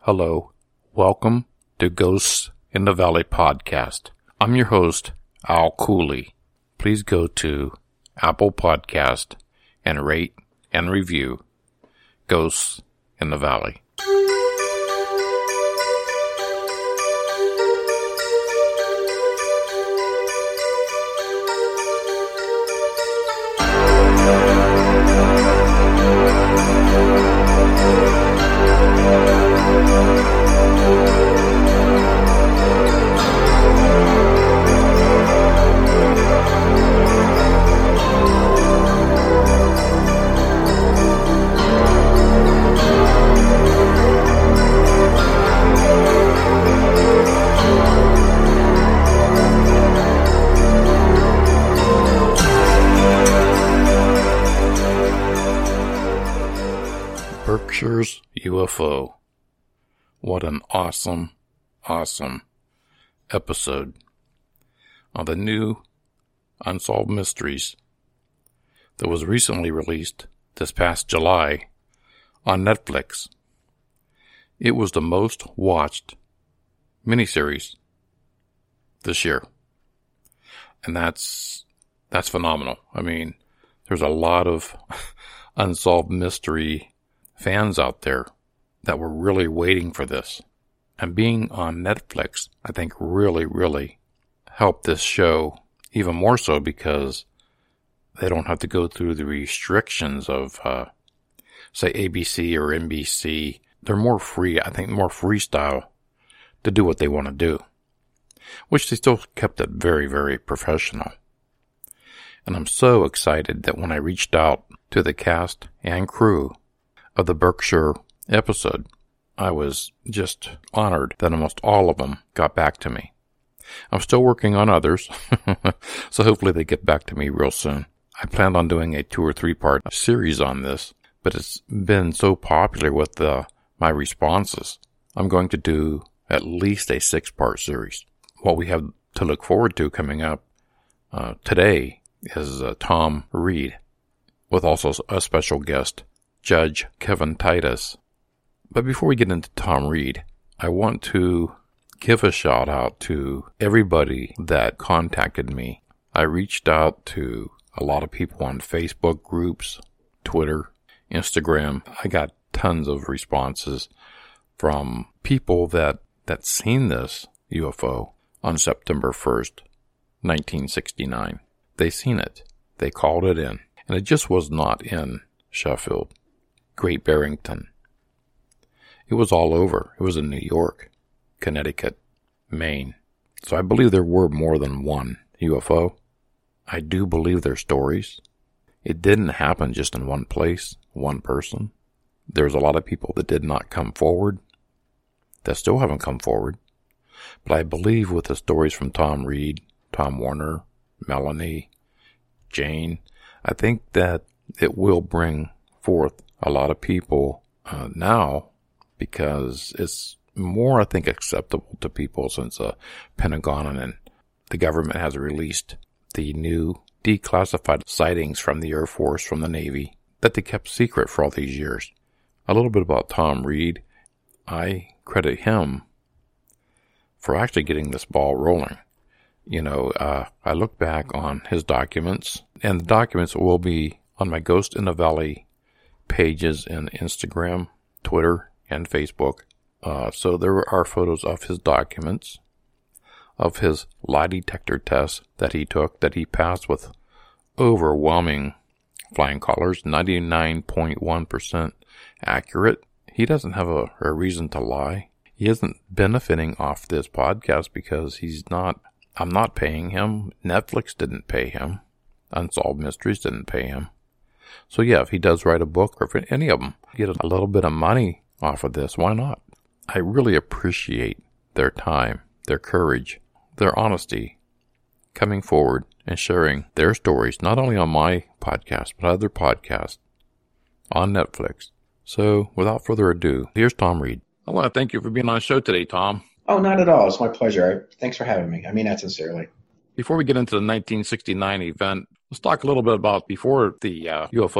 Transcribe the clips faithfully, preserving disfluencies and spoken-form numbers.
Hello. Welcome to Ghosts in the Valley podcast. I'm your host, Al Cooley. Please go to Apple Podcast and rate and review Ghosts in the Valley. Berkshire's U F O. What an awesome, awesome episode on the new Unsolved Mysteries that was recently released this past July on Netflix. It was the most watched miniseries this year. And that's, that's phenomenal. I mean, there's a lot of unsolved mystery fans out there that were really waiting for this. And being on Netflix, I think really, really helped this show even more so because they don't have to go through the restrictions of, uh, say, A B C or N B C. They're more free, I think more freestyle to do what they want to do, which they still kept it very, very professional. And I'm so excited that when I reached out to the cast and crew of the Berkshire episode, I was just honored that almost all of them got back to me. I'm still working on others, so hopefully they get back to me real soon. I planned on doing a two or three part series on this, but it's been so popular with the, my responses. I'm going to do at least a six part series. What we have to look forward to coming up uh, today is uh, Tom Reed, with also a special guest, Judge Kevin Titus. But before we get into Tom Reed, I want to give a shout out to everybody that contacted me. I reached out to a lot of people on Facebook groups, Twitter, Instagram. I got tons of responses from people that, that seen this U F O on September first, nineteen sixty-nine. They seen it. They called it in. And it just was not in Sheffield, Great Barrington. It was all over. It was in New York, Connecticut, Maine. So I believe there were more than one U F O. I do believe their stories. It didn't happen just in one place, one person. There's a lot of people that did not come forward, that still haven't come forward. But I believe with the stories from Tom Reed, Tom Warner, Melanie, Jane, I think that it will bring forth a lot of people uh, now, because it's more, I think, acceptable to people since the uh, Pentagon and the government has released the new declassified sightings from the Air Force, from the Navy, that they kept secret for all these years. A little bit about Tom Reed. I credit him for actually getting this ball rolling. You know, uh, I look back on his documents, and the documents will be on my Ghost in the Valley pages in Instagram, Twitter, and Facebook. Uh, so there are photos of his documents, of his lie detector test that he took, that he passed with overwhelming flying colors, ninety-nine point one percent accurate. He doesn't have a, a reason to lie. He isn't benefiting off this podcast because he's not, I'm not paying him. Netflix didn't pay him. Unsolved Mysteries didn't pay him. So yeah, if he does write a book, or if any of them get a little bit of money off of this, why not? I really appreciate their time, their courage, their honesty, coming forward and sharing their stories, not only on my podcast, but other podcasts on Netflix. So without further ado, here's Tom Reed. I want to thank you for being on the show today, Tom. Oh, not at all. It's my pleasure. Thanks for having me. I mean that sincerely. Before we get into the nineteen sixty-nine event, let's talk a little bit about before the uh, U F O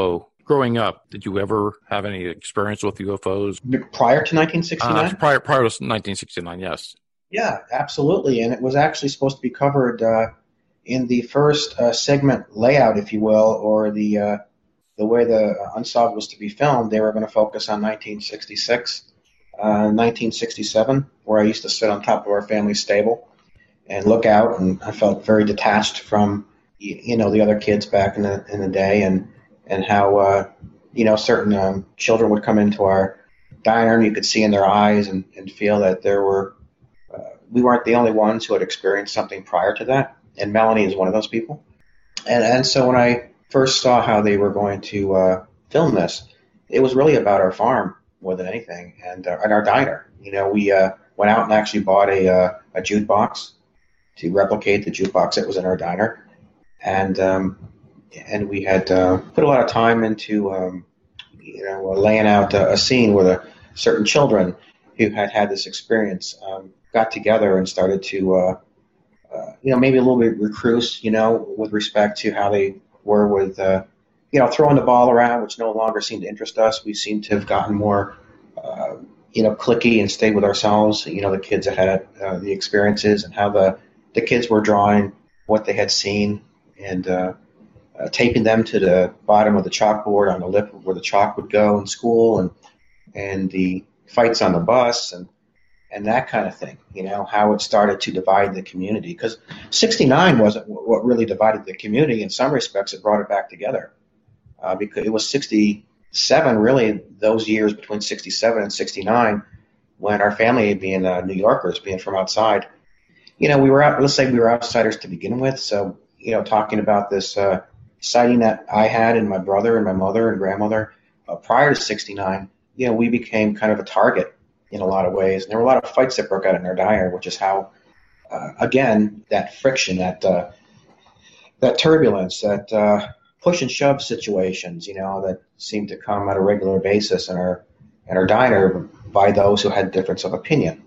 growing up, did you ever have any experience with U F Os? Prior to nineteen sixty-nine? Uh, prior, prior to nineteen sixty-nine, yes. Yeah, absolutely. And it was actually supposed to be covered uh, in the first uh, segment layout, if you will, or the uh, the way the Unsolved was to be filmed. They were going to focus on nineteen sixty-six, uh, nineteen sixty-seven, where I used to sit on top of our family stable and look out, and I felt very detached from, you know, the other kids back in the in the day, and and how uh, you know certain um, children would come into our diner, and you could see in their eyes and, and feel that there were uh, we weren't the only ones who had experienced something prior to that, and Melanie is one of those people. And and so when I first saw how they were going to uh, film this, it was really about our farm more than anything, and uh, and our diner. You know, we uh, went out and actually bought a uh, a jukebox to replicate the jukebox that was in our diner, and um, and we had uh, put a lot of time into um, you know laying out a, a scene where the certain children who had had this experience um, got together and started to uh, uh, you know maybe a little bit recluse, you know, with respect to how they were with uh, you know throwing the ball around, which no longer seemed to interest us. We seemed to have gotten more uh, you know cliquey and stayed with ourselves. You know, the kids that had uh, the experiences and how the the kids were drawing what they had seen and uh, uh, taping them to the bottom of the chalkboard on the lip where the chalk would go in school, and and the fights on the bus and and that kind of thing. You know, how it started to divide the community, because sixty-nine wasn't what really divided the community. In some respects, it brought it back together uh, because it was sixty-seven, really, those years between sixty-seven and sixty-nine, when our family, being uh, New Yorkers, being from outside, you know, we were out, let's say we were outsiders to begin with. So, you know, talking about this uh, sighting that I had and my brother and my mother and grandmother uh, prior to sixty-nine, you know, we became kind of a target in a lot of ways. And there were a lot of fights that broke out in our diner, which is how, uh, again, that friction, that uh, that turbulence, that uh, push and shove situations, you know, that seemed to come on a regular basis in our in our diner by those who had difference of opinion.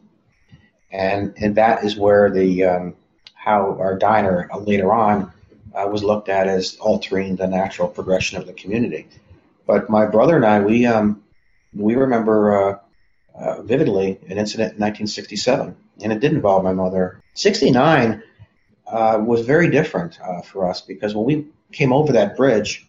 And and that is where the um, how our diner uh, later on uh, was looked at as altering the natural progression of the community. But my brother and I, we um, we remember uh, uh, vividly an incident in nineteen sixty-seven, and it did involve my mother. sixty-nine uh, was very different uh, for us, because when we came over that bridge,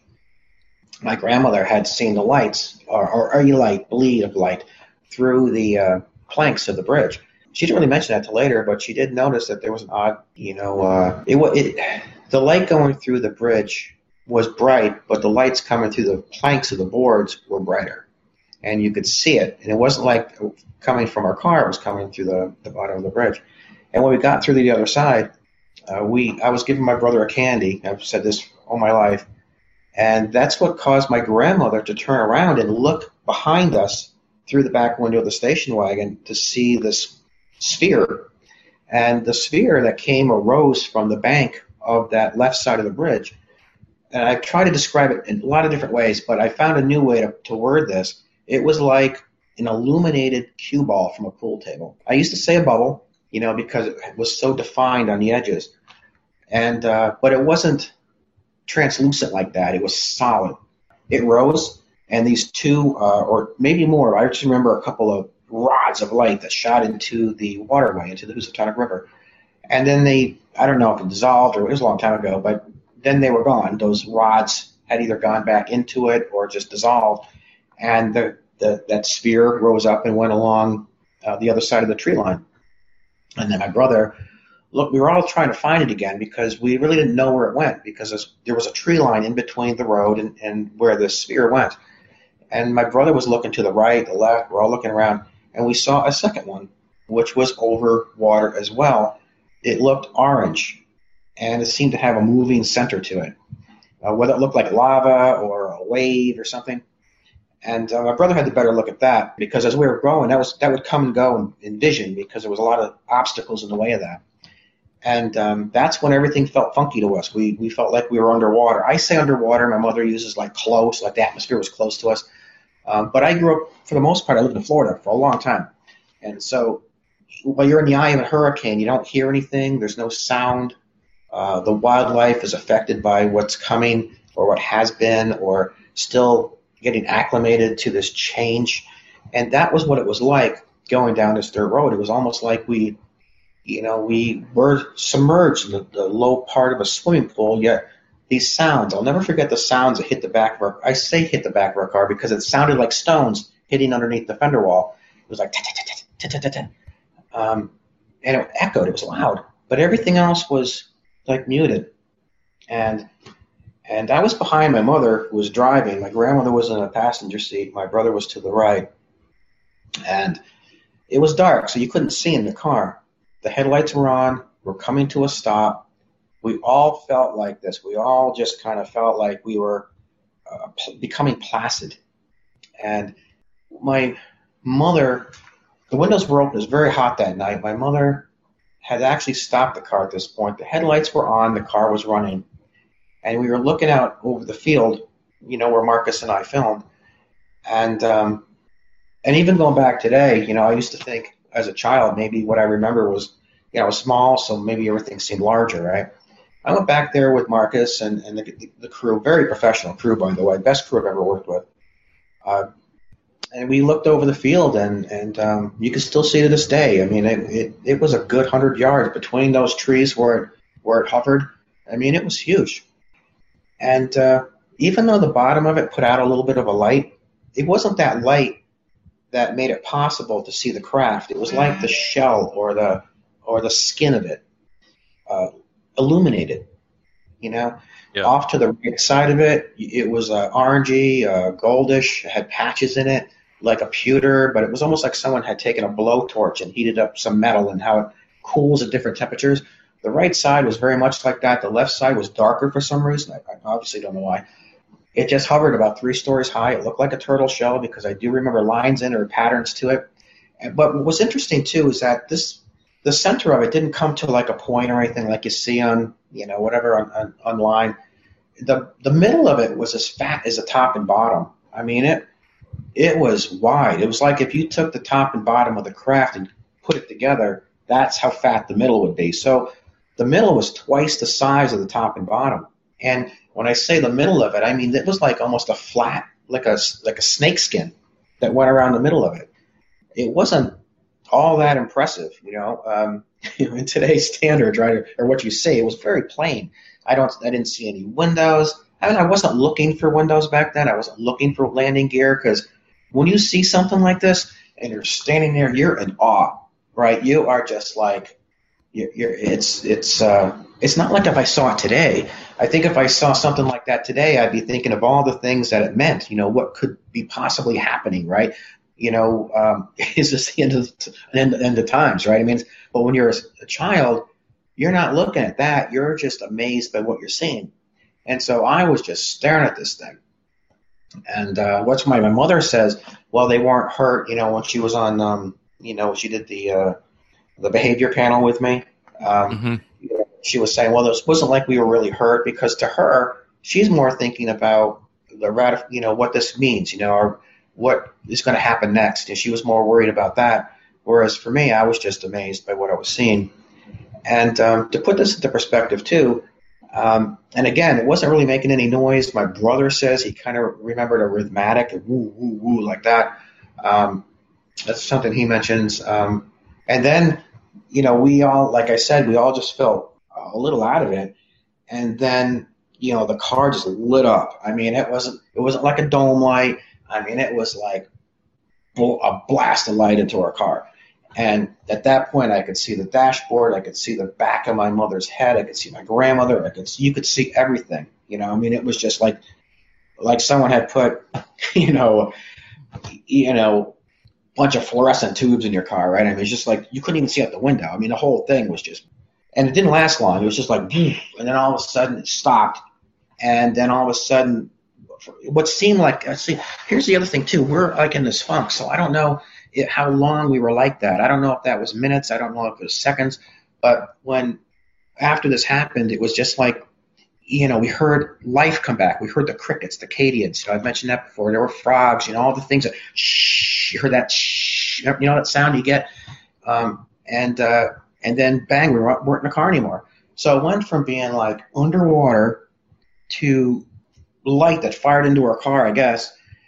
my grandmother had seen the lights, or, or a light, bleed of light, through the uh, planks of the bridge. She didn't really mention that till later, but she did notice that there was an odd, you know, uh, it, it the light going through the bridge was bright, but the lights coming through the planks of the boards were brighter, and you could see it. And it wasn't like coming from our car; it was coming through the, the bottom of the bridge. And when we got through to the other side, uh, we I was giving my brother a candy. I've said this all my life, and that's what caused my grandmother to turn around and look behind us through the back window of the station wagon to see this sphere. And the sphere that came arose from the bank of that left side of the bridge. And I try to describe it in a lot of different ways, but I found a new way to, to word this. It was like an illuminated cue ball from a pool table. I used to say a bubble, you know, because it was so defined on the edges. And uh, but it wasn't translucent like that. It was solid. It rose, and these two, uh, or maybe more, I just remember a couple of rods of light that shot into the waterway, into the Housatonic River. And then they, I don't know if it dissolved or it was a long time ago, but then they were gone. Those rods had either gone back into it or just dissolved. And the, the that sphere rose up and went along uh, the other side of the tree line. And then my brother, look, we were all trying to find it again because we really didn't know where it went, because there was a tree line in between the road and, and where the sphere went. And my brother was looking to the right, the left, we're all looking around. And we saw a second one, which was over water as well. It looked orange, and it seemed to have a moving center to it, uh, whether it looked like lava or a wave or something. And uh, my brother had the better look at that, because as we were growing, that was that would come and go in, in vision, because there was a lot of obstacles in the way of that. And um, that's when everything felt funky to us. We we felt like we were underwater. I say underwater. My mother uses like close, like the atmosphere was close to us. Um, but I grew up, for the most part, I lived in Florida for a long time. And so while you're in the eye of a hurricane, you don't hear anything. There's no sound. Uh, the wildlife is affected by what's coming or what has been or still getting acclimated to this change. And that was what it was like going down this dirt road. It was almost like we, you know, we were submerged in the, the low part of a swimming pool, yet these sounds, I'll never forget the sounds that hit the back of our, I say hit the back of our car because it sounded like stones hitting underneath the fender wall. It was like, um, and it echoed, it was loud, but everything else was like muted. And and I was behind my mother, who was driving. My grandmother was in a passenger seat. My brother was to the right. And it was dark, so you couldn't see in the car. The headlights were on. We're coming to a stop. We all felt like this. We all just kind of felt like we were uh, p- becoming placid. And my mother, the windows were open. It was very hot that night. My mother had actually stopped the car at this point. The headlights were on. The car was running. And we were looking out over the field, you know, where Marcus and I filmed. And um, and even going back today, you know, I used to think as a child, maybe what I remember was, you know, I was small, so maybe everything seemed larger, right? I went back there with Marcus and, and the, the crew, very professional crew, by the way, best crew I've ever worked with. Uh, and we looked over the field, and, and um, you can still see to this day. I mean, it, it, it was a good hundred yards between those trees where it, where it hovered. I mean, it was huge. And uh, even though the bottom of it put out a little bit of a light, it wasn't that light that made it possible to see the craft. It was like the shell or the or the skin of it uh, illuminated. You know, yeah. Off to the right side of it, it was uh, orangey, uh, goldish, had patches in it, like a pewter, but it was almost like someone had taken a blowtorch and heated up some metal and how it cools at different temperatures. The right side was very much like that. The left side was darker for some reason. I, I obviously don't know why. It just hovered about three stories high. It looked like a turtle shell because I do remember lines in it or patterns to it. And, but what was interesting, too, is that this the center of it didn't come to like a point or anything like you see on, you know, whatever on, on, online. The the middle of it was as fat as the top and bottom. I mean, it it was wide. It was like if you took the top and bottom of the craft and put it together, that's how fat the middle would be. So the middle was twice the size of the top and bottom. And when I say the middle of it, I mean it was like almost a flat, like a, like a snake skin that went around the middle of it. It wasn't all that impressive, you know, um, in today's standards, right, or what you see. It was very plain. I don't, I didn't see any windows. I mean, I wasn't looking for windows back then. I wasn't looking for landing gear because when you see something like this and you're standing there, you're in awe, right? You are just like, You're, you're, it's it's uh, it's not like if I saw it today. I think if I saw something like that today, I'd be thinking of all the things that it meant. You know, what could be possibly happening, right? You know, um, is this the end of the, end, end of times, right? I mean, but when you're a, a child, you're not looking at that. You're just amazed by what you're seeing. And so I was just staring at this thing. And uh, what's my my mother says? Well, they weren't hurt. You know, when she was on, um, you know, she did the. Uh, the behavior panel with me. Um, mm-hmm. She was saying, well, this wasn't like we were really hurt because to her, she's more thinking about the ratif- you know, what this means, you know, or what is going to happen next. And she was more worried about that. Whereas for me, I was just amazed by what I was seeing. And um, to put this into perspective too, um, and again, it wasn't really making any noise. My brother says he kind of remembered a rhythmatic, woo, woo, woo, like that. Um, that's something he mentions. Um, And then, you know, we all, like I said, we all just felt a little out of it. And then, you know, the car just lit up. I mean, it wasn't, it wasn't like a dome light. I mean, it was like a blast of light into our car. And at that point, I could see the dashboard. I could see the back of my mother's head. I could see my grandmother. I could see, you could see everything. You know, I mean, it was just like, like someone had put, you know, you know, bunch of fluorescent tubes in your car, right? I mean, it's just like you couldn't even see out the window. I mean, the whole thing was just, and it didn't last long. It was just like, and then all of a sudden it stopped, and then all of a sudden, what seemed like, see, here's the other thing too. We're like in this funk, so I don't know it, how long we were like that. I don't know if that was minutes. I don't know if it was seconds. But when after this happened, it was just like, you know, we heard life come back. We heard the crickets, the catids. You know, I've mentioned that before. There were frogs, you know, all the things that shh, you heard that shh, you know that sound you get. Um, and uh, and then bang, we weren't, weren't in the car anymore. So it went from being like underwater to light that fired into our car, I guess.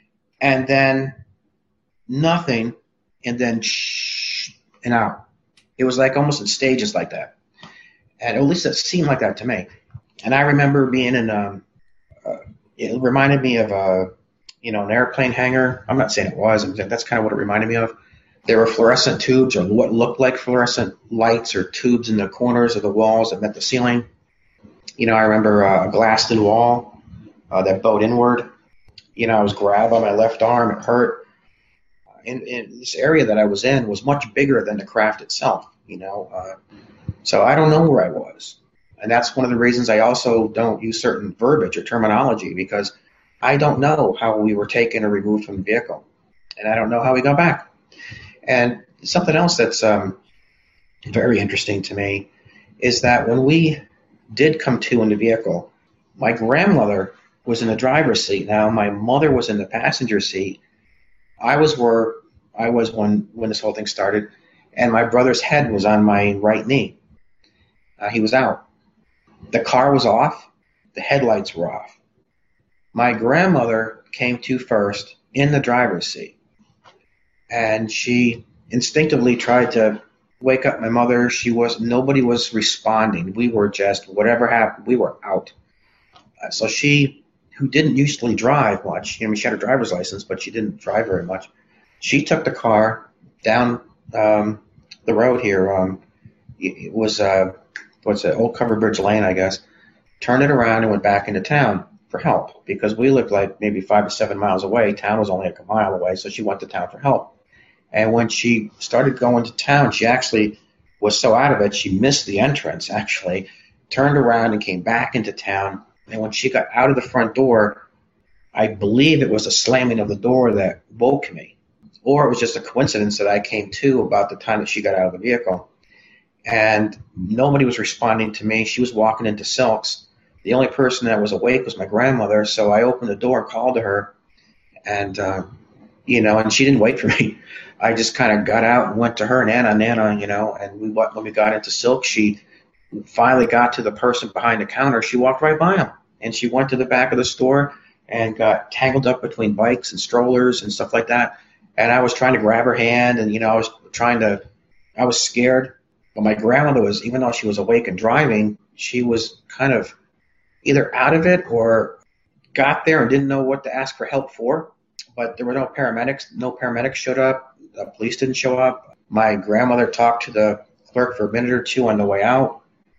and then nothing, and then shh, and out. It was like almost in stages like that. And at least it seemed like that to me. And I remember being in, um, uh, it reminded me of, a, you know, an airplane hangar. I'm not saying it was, that's kind of what it reminded me of. There were fluorescent tubes, or what looked like fluorescent lights or tubes in the corners of the walls that met the ceiling. You know, I remember uh, a glassed-in wall uh, that bowed inward. You know, I was grabbed on my left arm. It hurt. In, in this area that I was in was much bigger than the craft itself, you know. Uh, so I don't know where I was. And that's one of the reasons I also don't use certain verbiage or terminology, because I don't know how we were taken or removed from the vehicle. And I don't know how we got back. And something else that's um, very interesting to me is that when we did come to in the vehicle, my grandmother was in the driver's seat. Now, my mother was in the passenger seat. I was where I was when, when this whole thing started, and my brother's head was on my right knee. Uh, he was out. The car was off. The headlights were off. My grandmother came to first in the driver's seat, and she instinctively tried to wake up my mother. She was nobody was responding. We were just, whatever happened, we were out. Uh, so she, who didn't usually drive much, you know, she had a driver's license, but she didn't drive very much. She took the car down um, the road here. Um, it was uh, what's it, Old Covered Bridge Lane, I guess. Turned it around and went back into town for help, because we lived like maybe five to seven miles away. Town was only like a mile away, so she went to town for help. And when she started going to town, she actually was so out of it, she missed the entrance, actually, turned around and came back into town. And when she got out of the front door, I believe it was the slamming of the door that woke me. Or it was just a coincidence that I came to about the time that she got out of the vehicle. And nobody was responding to me. She was walking into Silks. The only person that was awake was my grandmother, so I opened the door and called to her. And, uh, you know, and she didn't wait for me. I just kind of got out and went to her, Nana, Nana, you know, and we when we got into Silk, she finally got to the person behind the counter. She walked right by him, and she went to the back of the store and got tangled up between bikes and strollers and stuff like that. And I was trying to grab her hand, and, you know, I was trying to, I was scared. But my grandmother was, even though she was awake and driving, she was kind of either out of it or got there and didn't know what to ask for help for. But there were no paramedics. No paramedics showed up. The police didn't show up. My grandmother talked to the clerk for a minute or two on the way out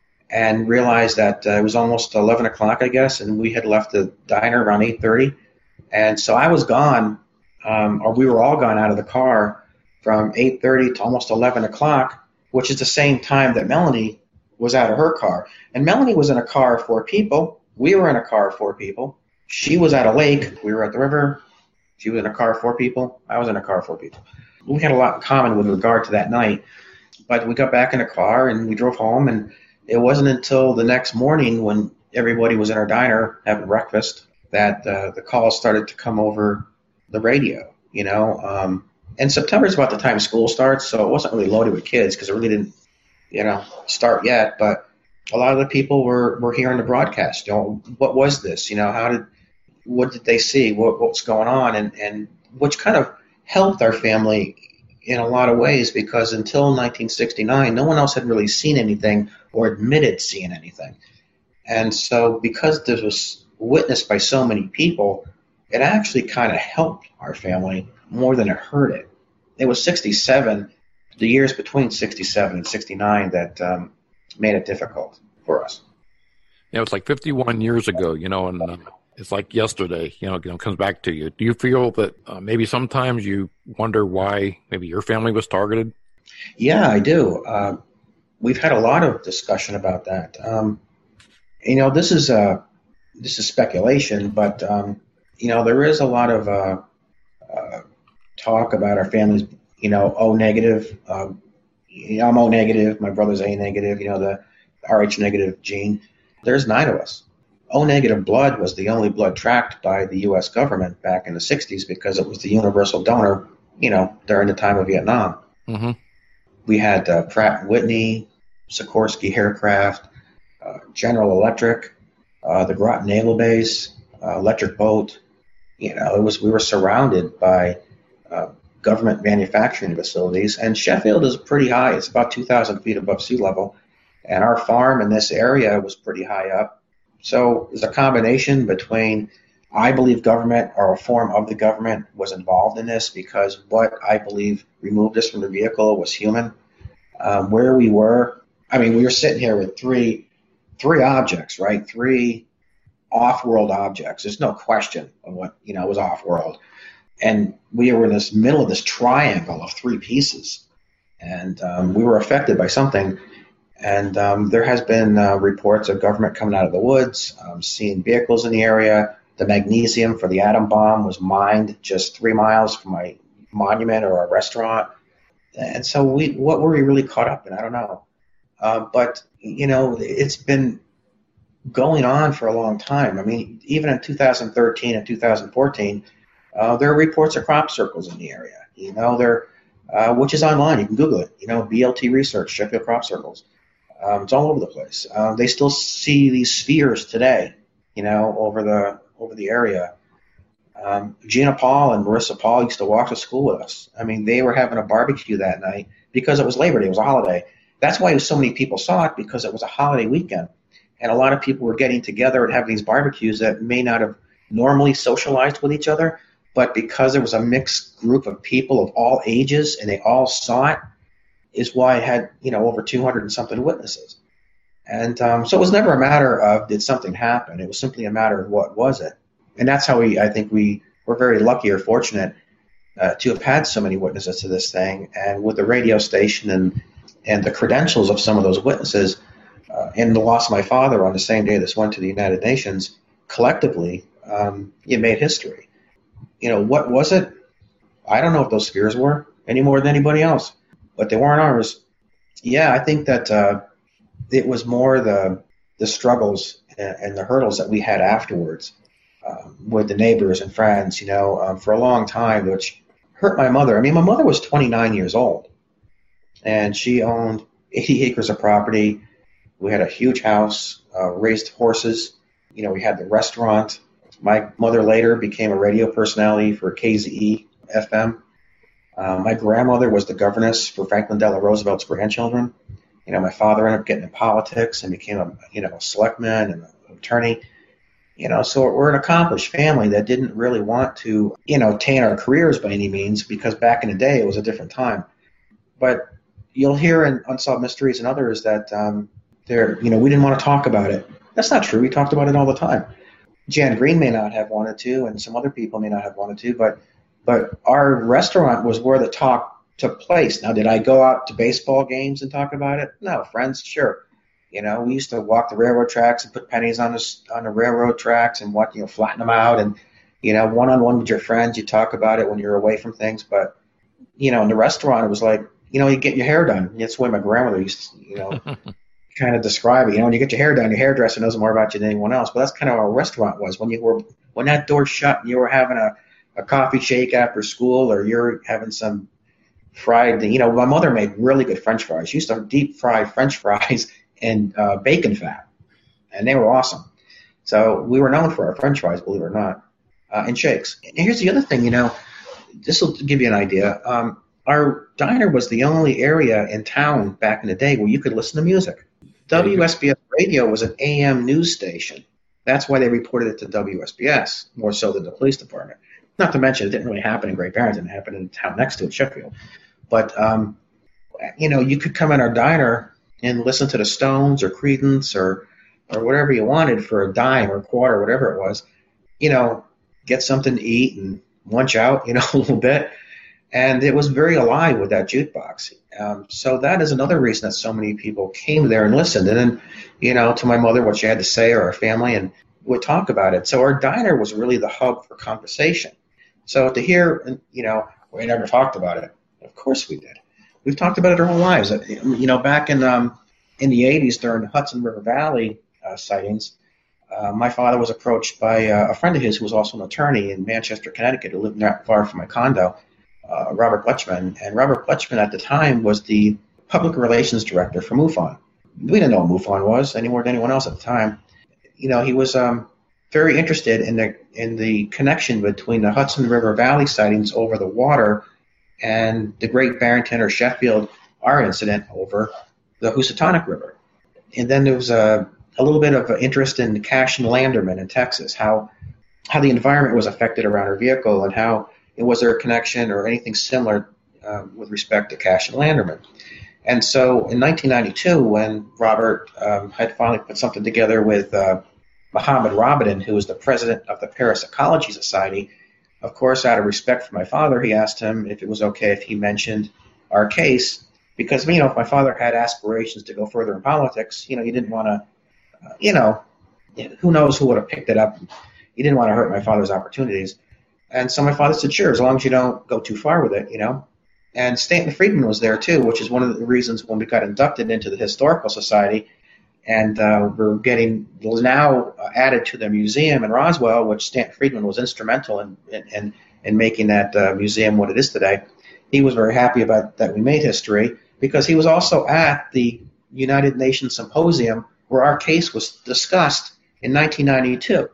and realized that uh, it was almost eleven o'clock, I guess, and we had left the diner around eight thirty. And so I was gone, um, or we were all gone out of the car from eight thirty to almost eleven o'clock, which is the same time that Melanie was out of her car. And Melanie was in a car of four people. We were in a car of four people. She was at a lake. We were at the river. She was in a car of four people. I was in a car of four people. We had a lot in common with regard to that night. But we got back in the car and we drove home, and it wasn't until the next morning when everybody was in our diner having breakfast that uh, the calls started to come over the radio, you know. Um, and September is about the time school starts, so it wasn't really loaded with kids because it really didn't, you know, start yet. But a lot of the people were, were hearing the broadcast. You know, what was this? You know, how did, what did they see? What, what's going on? And, and which kind of helped our family in a lot of ways, because until nineteen sixty-nine, no one else had really seen anything or admitted seeing anything. And so because this was witnessed by so many people, it actually kind of helped our family more than it hurt it. It was sixty-seven, the years between sixty-seven and sixty-nine, that um, made it difficult for us. Yeah, it was like fifty-one years ago, you know, and uh, it's like yesterday, you know, you know, comes back to you. Do you feel that uh, maybe sometimes you wonder why maybe your family was targeted? Yeah, I do. Uh, we've had a lot of discussion about that. Um, you know, this is uh, this is speculation, but um, you know, there is a lot of uh, uh, talk about our families. You know, O negative. Uh, I'm O negative. My brother's A negative. You know, the R H negative gene. There's nine of us. O negative blood was the only blood tracked by the U S government back in the sixties because it was the universal donor, you know, during the time of Vietnam. Mm-hmm. We had uh, Pratt and Whitney, Sikorsky Aircraft, uh, General Electric, uh, the Groton Naval Base, uh, Electric Boat, You know, it was we were surrounded by uh, government manufacturing facilities, and Sheffield is pretty high. It's about two thousand feet above sea level, and our farm in this area was pretty high up. So there's a combination between, I believe government or a form of the government was involved in this, because what I believe removed us from the vehicle was human. Um, where we were, I mean, we were sitting here with three three objects, right? Three off-world objects. There's no question of what, you know, was off-world. And we were in this middle of this triangle of three pieces. And um, we were affected by something. And um, there has been uh, reports of government coming out of the woods, um, seeing vehicles in the area. The magnesium for the atom bomb was mined just three miles from my monument or a restaurant. And so we, what were we really caught up in? I don't know. Uh, but, you know, it's been going on for a long time. I mean, even in two thousand thirteen and two thousand fourteen, uh, there are reports of crop circles in the area, you know, there, uh, which is online. You can Google it, you know, B L T research, Sheffield crop circles. Um, it's all over the place. Uh, they still see these spheres today, you know, over the over the area. Um, Gina Paul and Marissa Paul used to walk to school with us. I mean, they were having a barbecue that night because it was Labor Day. It was a holiday. That's why so many people saw it, because it was a holiday weekend. And a lot of people were getting together and having these barbecues that may not have normally socialized with each other, but because there was a mixed group of people of all ages and they all saw it, is why it had, you know, over two hundred and something witnesses. And um, so it was never a matter of did something happen. It was simply a matter of what was it. And that's how we, I think we were very lucky or fortunate uh, to have had so many witnesses to this thing. And with the radio station and, and the credentials of some of those witnesses, uh, and the loss of my father on the same day this went to the United Nations, collectively, um, it made history. You know, what was it? I don't know what those spheres were any more than anybody else, but they weren't ours. Yeah, I think that uh, it was more the the struggles and, and the hurdles that we had afterwards um, with the neighbors and friends, you know, um, for a long time, which hurt my mother. I mean, my mother was twenty-nine years old, and she owned eighty acres of property. We had a huge house, uh, raised horses. You know, we had the restaurant. My mother later became a radio personality for K Z E F M. Uh, my grandmother was the governess for Franklin Delano Roosevelt's grandchildren. You know, my father ended up getting in politics and became a, you know, a selectman and an attorney. You know, so we're an accomplished family that didn't really want to, you know, taint our careers by any means, because back in the day it was a different time. But you'll hear in Unsolved Mysteries and others that um, they're, you know, we didn't want to talk about it. That's not true. We talked about it all the time. Jan Green may not have wanted to, and some other people may not have wanted to, but but our restaurant was where the talk took place. Now, did I go out to baseball games and talk about it? No, friends, sure. You know, we used to walk the railroad tracks and put pennies on the on the railroad tracks and what, you know, flatten them out, and you know, one on one with your friends, you talk about it when you're away from things. But you know, in the restaurant, it was like, you know, you get your hair done. That's the way my grandmother used to, you know, kind of describe it. You know, when you get your hair done, your hairdresser knows more about you than anyone else. But that's kind of how our restaurant was. When you were when that door shut and you were having a, a coffee shake after school, or you're having some fried, you know, my mother made really good French fries. She used to deep fry French fries in uh, bacon fat, and they were awesome. So we were known for our French fries, believe it or not, uh, and shakes. And here's the other thing, you know, this will give you an idea. Um, our diner was the only area in town back in the day where you could listen to music. W S B S Radio was an A M news station. That's why they reported it to W S B S, more so than the police department. Not to mention, it didn't really happen in Great Barrington. It happened in the town next to it, Sheffield. But, um, you know, you could come in our diner and listen to the Stones or Creedence or or whatever you wanted for a dime or a quarter, whatever it was. You know, get something to eat and munch out, you know, a little bit. And it was very alive with that jukebox. Um, so that is another reason that so many people came there and listened. And then, you know, to my mother, what she had to say, or our family, and would talk about it. So our diner was really the hub for conversation. So to hear, you know, we never talked about it. Of course we did. We've talked about it our whole lives. You know, back in um, in the eighties during the Hudson River Valley uh, sightings, uh, my father was approached by uh, a friend of his who was also an attorney in Manchester, Connecticut, who lived not far from my condo, uh, Robert Bletchman. And Robert Bletchman at the time was the public relations director for MUFON. We didn't know what MUFON was any more than anyone else at the time. You know, he was um, very interested in the in the connection between the Hudson River Valley sightings over the water and the Great Barrington or Sheffield R incident over the Housatonic River. And then there was a, a little bit of interest in Cash and Landerman in Texas, how how the environment was affected around her vehicle and how it was there a connection or anything similar um, with respect to Cash and Landerman. And so in nineteen ninety-two, when Robert um, had finally put something together with uh, Mohammed Rabidin, who was the president of the Parapsychology Society, of course, out of respect for my father, he asked him if it was okay if he mentioned our case, because, you know, if my father had aspirations to go further in politics, you know, he didn't want to, uh, you know, who knows who would have picked it up. He didn't want to hurt my father's opportunities. And so my father said, sure, as long as you don't go too far with it, you know. And Stanton Friedman was there, too, which is one of the reasons when we got inducted into the Historical Society, and uh, we're getting now added to the museum in Roswell, which Stanton Friedman was instrumental in, in, in making that uh, museum what it is today. He was very happy about that we made history, because he was also at the United Nations Symposium where our case was discussed in nineteen ninety-two.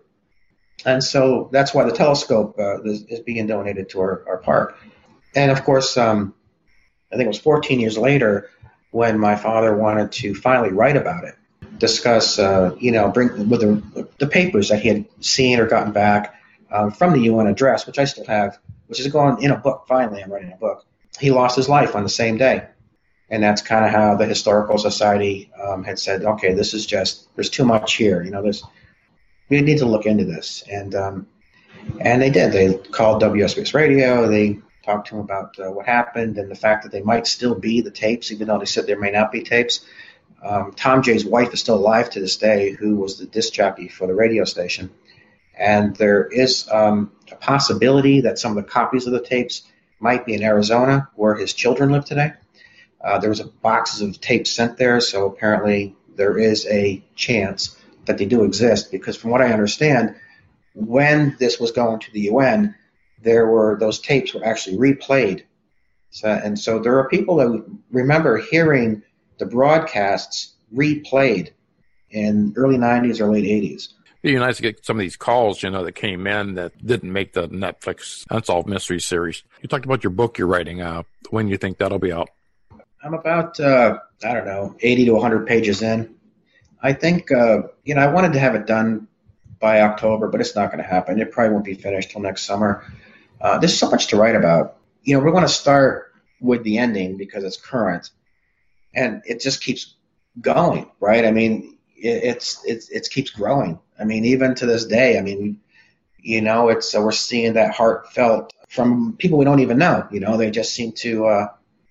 And so that's why the telescope uh, is, is being donated to our, our park. And, of course, um, I think it was fourteen years later when my father wanted to finally write about it, discuss, uh, you know, bring with the, the papers that he had seen or gotten back um, from the U N address, which I still have, which is going in a book. Finally, I'm writing a book. He lost his life on the same day. And that's kind of how the Historical Society um, had said, okay, this is just, there's too much here. You know, there's, we need to look into this. And um, and they did. They called W S B S Radio. They talked to him about uh, what happened and the fact that they might still be the tapes, even though they said there may not be tapes. Um, Tom Jay's wife is still alive to this day, who was the disc jockey for the radio station. And there is um, a possibility that some of the copies of the tapes might be in Arizona, where his children live today. Uh, there was a boxes of tapes sent there, so apparently there is a chance that they do exist, because from what I understand, when this was going to the U N, there were those tapes were actually replayed. So, and so there are people that remember hearing the broadcasts replayed in early nineties or late eighties. It'd be nice to get some of these calls, you know, that came in that didn't make the Netflix Unsolved Mysteries series. You talked about your book you're writing. Uh, when you think that'll be out? I'm about, uh, I don't know, eighty to one hundred pages in. I think, uh, you know, I wanted to have it done by October, but it's not going to happen. It probably won't be finished till next summer. Uh, there's so much to write about. You know, we're going to start with the ending because it's current, and it just keeps going, right? I mean, it, it's it's it keeps growing. I mean, even to this day, I mean, you know, it's uh, we're seeing that heartfelt from people we don't even know. You know, they just seem to uh,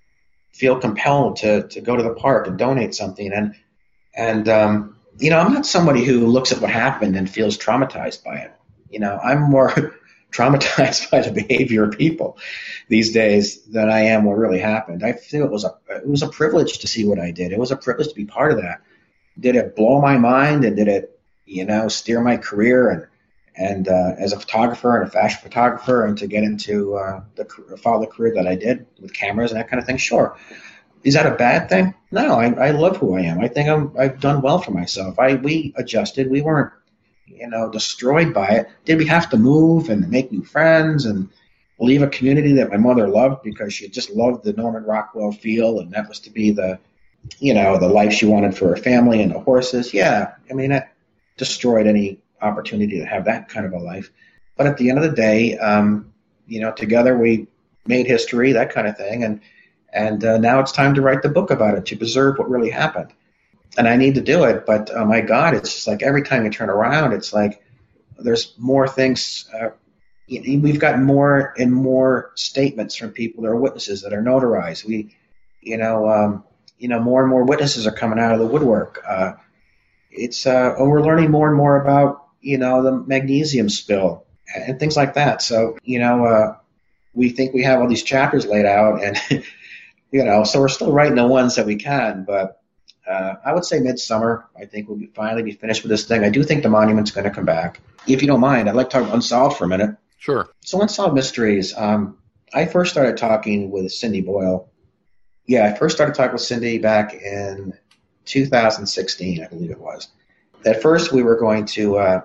feel compelled to to go to the park and donate something, and and um, you know, I'm not somebody who looks at what happened and feels traumatized by it. You know, I'm more traumatized by the behavior of people these days than I am what really happened. I feel it was a it was a privilege to see what I did. It was a privilege to be part of that. Did it blow my mind, and did it, you know, steer my career and and uh, as a photographer and a fashion photographer, and to get into uh, the follow the career that I did with cameras and that kind of thing? Sure. Is that a bad thing? No, I, I love who I am. I think I'm, I've done well for myself. I we adjusted. We weren't, you know, destroyed by it. Did we have to move and make new friends and leave a community that my mother loved because she just loved the Norman Rockwell feel, and that was to be the, you know, the life she wanted for her family and the horses? Yeah, I mean, that destroyed any opportunity to have that kind of a life. But at the end of the day, um, you know, together we made history, that kind of thing, and and uh, now it's time to write the book about it, to preserve what really happened. And I need to do it, but oh my God, it's just like every time you turn around, it's like there's more things. Uh, we've got more and more statements from people that are witnesses that are notarized. We, you know, um, you know, more and more witnesses are coming out of the woodwork. Uh, it's uh, and we're learning more and more about, you know, the magnesium spill and things like that. So, you know, uh, we think we have all these chapters laid out, and you know, so we're still writing the ones that we can, but. Uh, I would say midsummer, I think we'll be, finally be finished with this thing. I do think the monument's going to come back. If you don't mind, I'd like to talk about Unsolved for a minute. Sure. So Unsolved Mysteries, um, I first started talking with Cindy Boyle. Yeah, I first started talking with Cindy back in two thousand sixteen, I believe it was. At first, we were going to uh,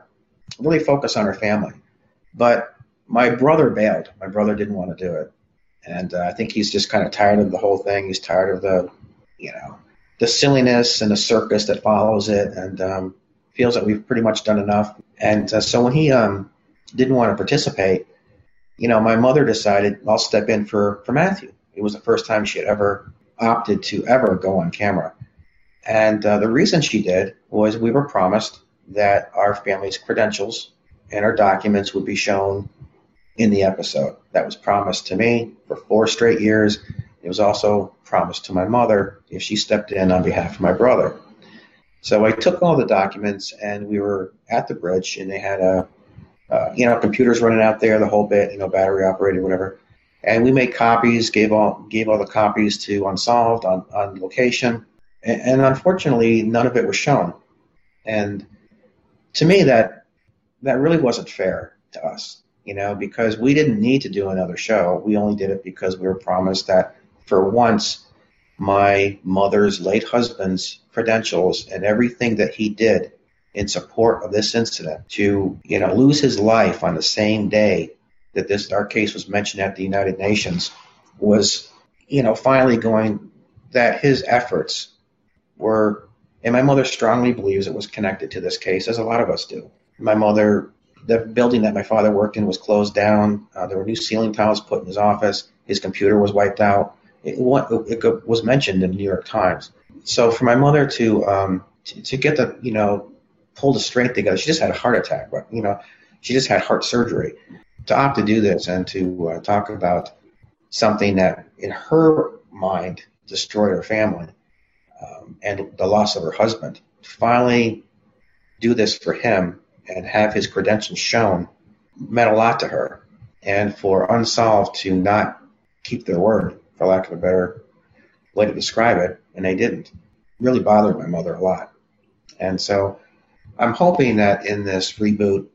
really focus on her family. But my brother bailed. My brother didn't want to do it. And uh, I think he's just kind of tired of the whole thing. He's tired of the, you know, the silliness and the circus that follows it, and um, feels that we've pretty much done enough. And uh, so when he um, didn't want to participate, you know, my mother decided I'll step in for, for Matthew. It was the first time she had ever opted to ever go on camera. And uh, the reason she did was we were promised that our family's credentials and our documents would be shown in the episode. That was promised to me for four straight years. It was also promised to my mother if she stepped in on behalf of my brother. So I took all the documents, and we were at the bridge, and they had a, uh, you know, computers running out there, the whole bit, you know, battery operated, whatever. And we made copies, gave all gave all the copies to Unsolved on, on location, and, and unfortunately, none of it was shown. And to me, that that really wasn't fair to us, you know, because we didn't need to do another show. We only did it because we were promised that for once, my mother's late husband's credentials and everything that he did in support of this incident, to, you know, lose his life on the same day that this our case was mentioned at the United Nations, was, you know, finally going, that his efforts were, and my mother strongly believes it was connected to this case, as a lot of us do. My mother, the building that my father worked in was closed down. Uh, there were new ceiling tiles put in his office. His computer was wiped out. It, it was mentioned in the New York Times. So for my mother to, um, to to get the, you know, pull the strength together, she just had a heart attack, but, you know, she just had heart surgery. To opt to do this and to uh, talk about something that in her mind destroyed her family, um, and the loss of her husband, finally do this for him and have his credentials shown, meant a lot to her. And for Unsolved to not keep their word, for lack of a better way to describe it, and they didn't, really bothered my mother a lot. And so I'm hoping that in this reboot,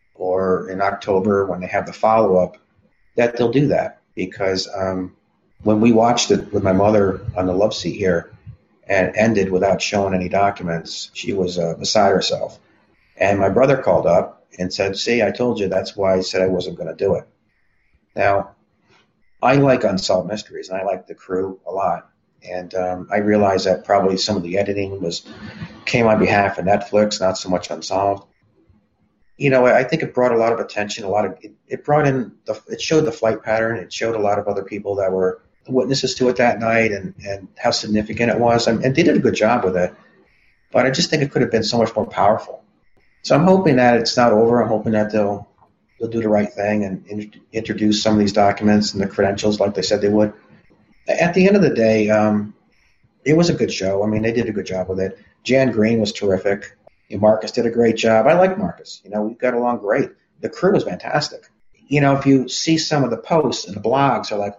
or in October when they have the follow-up, that they'll do that. Because um, when we watched it with my mother on the love seat here and ended without showing any documents, she was uh, beside herself. And my brother called up and said, see, I told you, that's why I said I wasn't going to do it. Now, I like Unsolved Mysteries, and I like the crew a lot. And um, I realize that probably some of the editing was came on behalf of Netflix, not so much Unsolved. You know, I think it brought a lot of attention, a lot of, it, it brought in, the, it showed the flight pattern, it showed a lot of other people that were witnesses to it that night, and, and how significant it was, and, and they did a good job with it, but I just think it could have been so much more powerful. So I'm hoping that it's not over. I'm hoping that they'll, they'll do the right thing and in, introduce some of these documents and the credentials like they said they would. At the end of the day, um, it was a good show. I mean, they did a good job with it. Jan Green was terrific. Marcus did a great job. I like Marcus. You know, we got along great. The crew was fantastic. You know, if you see some of the posts and the blogs are like,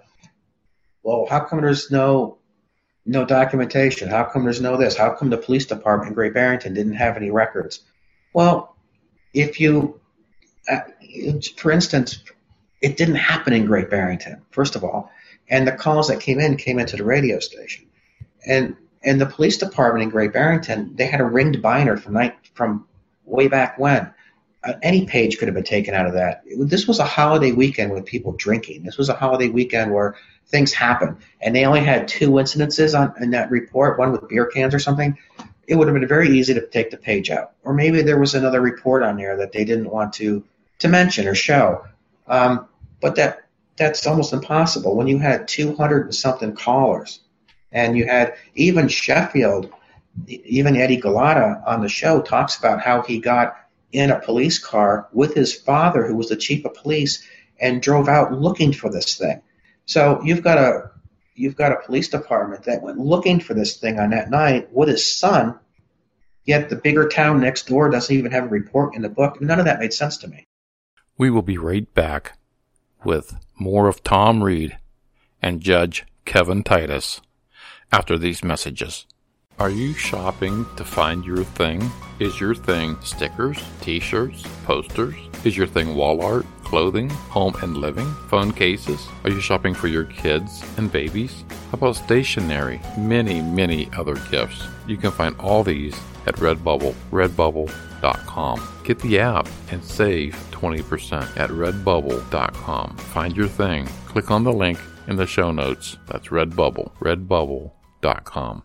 well, how come there's no no documentation? How come there's no this? How come the police department in Great Barrington didn't have any records? Well, if you, uh, for instance, it didn't happen in Great Barrington, first of all. And the calls that came in came into the radio station. And And the police department in Great Barrington, they had a ringed binder from night, from way back when. Uh, any page could have been taken out of that. It, this was a holiday weekend with people drinking. This was a holiday weekend where things happened. And they only had two incidences on in that report, one with beer cans or something. It would have been very easy to take the page out. Or maybe there was another report on there that they didn't want to, to mention or show. Um, but that that's almost impossible when you had two hundred and something callers. And you had even Sheffield, even Eddie Galata on the show talks about how he got in a police car with his father, who was the chief of police, and drove out looking for this thing. So you've got a you've got a police department that went looking for this thing on that night with his son, yet the bigger town next door doesn't even have a report in the book. None of that made sense to me. We will be right back with more of Tom Reed and Judge Kevin Titus after these messages. Are you shopping to find your thing? Is your thing stickers, t-shirts, posters? Is your thing wall art, clothing, home and living, phone cases? Are you shopping for your kids and babies? How about stationery? Many, many other gifts. You can find all these at Redbubble, redbubble dot com. Get the app and save twenty percent at redbubble dot com. Find your thing. Click on the link in the show notes. That's Redbubble, redbubble dot com.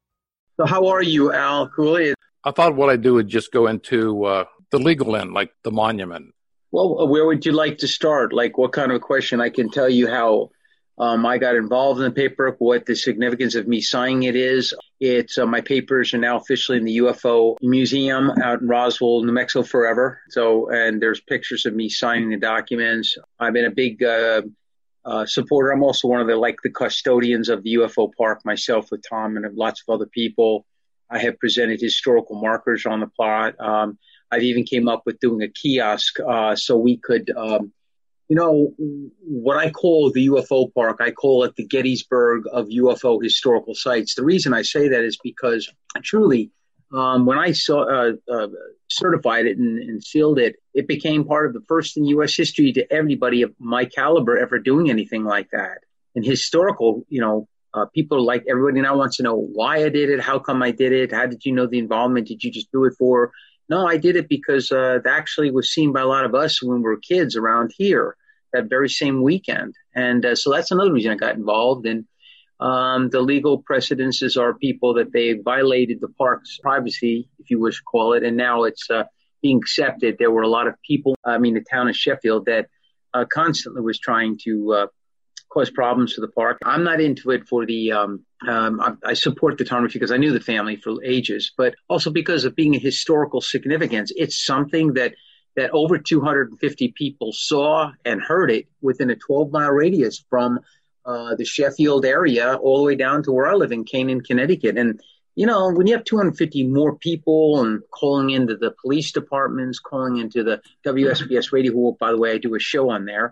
So how are you, Al Cooley? I thought what I'd do would just go into uh, the legal end, like the monument. Well, where would you like to start? Like what kind of a question? I can tell you how um, I got involved in the paperwork, what the significance of me signing it is. It's uh, my papers are now officially in the U F O Museum out in Roswell, New Mexico forever. So, and there's pictures of me signing the documents. I've been a big uh, uh, supporter. I'm also one of the, like the custodians of the U F O Park myself with Tom and lots of other people. I have presented historical markers on the plot. Um, I've even came up with doing a kiosk uh, so we could, um, you know, what I call the U F O Park, I call it the Gettysburg of U F O historical sites. The reason I say that is because truly, um, when I saw, uh, uh, certified it and, and sealed it, it became part of the first in U S history to everybody of my caliber ever doing anything like that. And historical, you know, uh, people like everybody now wants to know why I did it, how come I did it, how did you know the involvement, did you just do it for? No, I did it because uh, it actually was seen by a lot of us when we were kids around here that very same weekend. And uh, so that's another reason I got involved. And um, the legal precedences are people that they violated the park's privacy, if you wish to call it. And now it's uh, being accepted. There were a lot of people, I mean, the town of Sheffield that uh, constantly was trying to uh, cause problems to the park. I'm not into it for the, um, um, I, I support the photography because I knew the family for ages, but also because of being a historical significance. It's something that, that over two hundred fifty people saw and heard it within a twelve mile radius from uh, the Sheffield area all the way down to where I live in Canaan, Connecticut. And, you know, when you have two hundred fifty more people and calling into the police departments, calling into the W S B S radio, who, by the way, I do a show on there.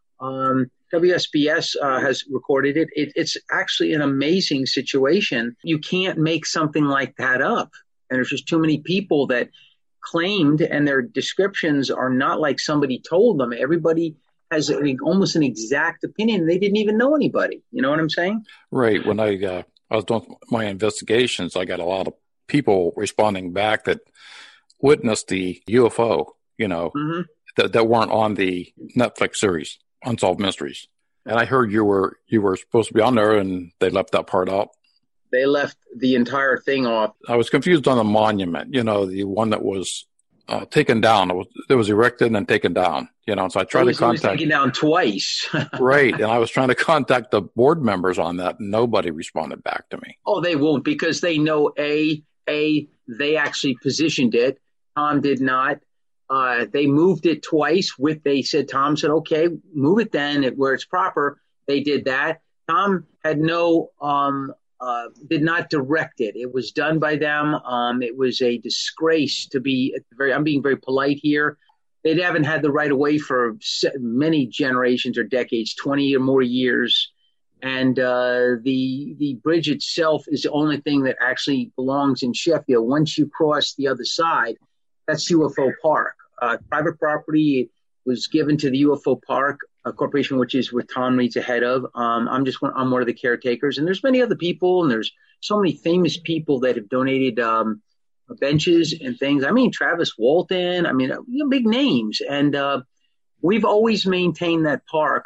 Um, W S B S uh, has recorded it. it. It's actually an amazing situation. You can't make something like that up. And there's just too many people that claimed, and their descriptions are not like somebody told them. Everybody has a, almost an exact opinion. They didn't even know anybody. You know what I'm saying? Right. When I, uh, I was doing my investigations, I got a lot of people responding back that witnessed the U F O, you know, mm-hmm. that, that weren't on the Netflix series. Unsolved Mysteries. And I heard you were you were supposed to be on there and they left that part out. They left the entire thing off. I was confused on the monument, you know, the one that was uh, taken down. It was, it was erected and then taken down, you know, so I tried it was, to contact. It was taken down twice. Right. And I was trying to contact the board members on that. And nobody responded back to me. Oh, they won't because they know, A, A, they actually positioned it. Tom did not. Uh, they moved it twice with, they said, Tom said, okay, move it then where it's proper. They did that. Tom had no, um, uh, did not direct it. It was done by them. Um, it was a disgrace to be very, I'm being very polite here. They haven't had the right of way for many generations or decades, twenty or more years. And, uh, the, the bridge itself is the only thing that actually belongs in Sheffield. Once you cross the other side, that's U F O Park. Uh, private property was given to the U F O Park uh, Corporation, which is what Tom Reed's ahead of. Um, I'm just one, I'm one of the caretakers, and there's many other people, and there's so many famous people that have donated um, benches and things. I mean, Travis Walton. I mean, you know, big names, and uh, we've always maintained that park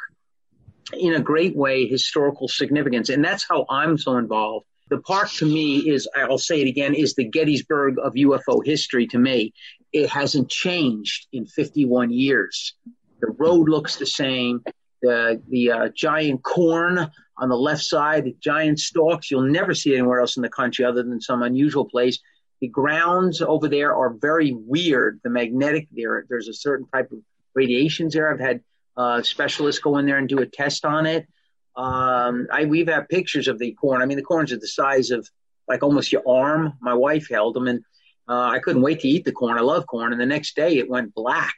in a great way, historical significance, and that's how I'm so involved. The park to me is, I'll say it again, is the Gettysburg of U F O history to me. It hasn't changed in fifty-one years. The road looks the same. The the uh, giant corn on the left side, the giant stalks, you'll never see it anywhere else in the country other than some unusual place. The grounds over there are very weird. The magnetic, there, there's a certain type of radiations there. I've had uh, specialists go in there and do a test on it. Um, I, we've had pictures of the corn. I mean, the corns are the size of like almost your arm. My wife held them, and uh, I couldn't wait to eat the corn. I love corn. And the next day it went black,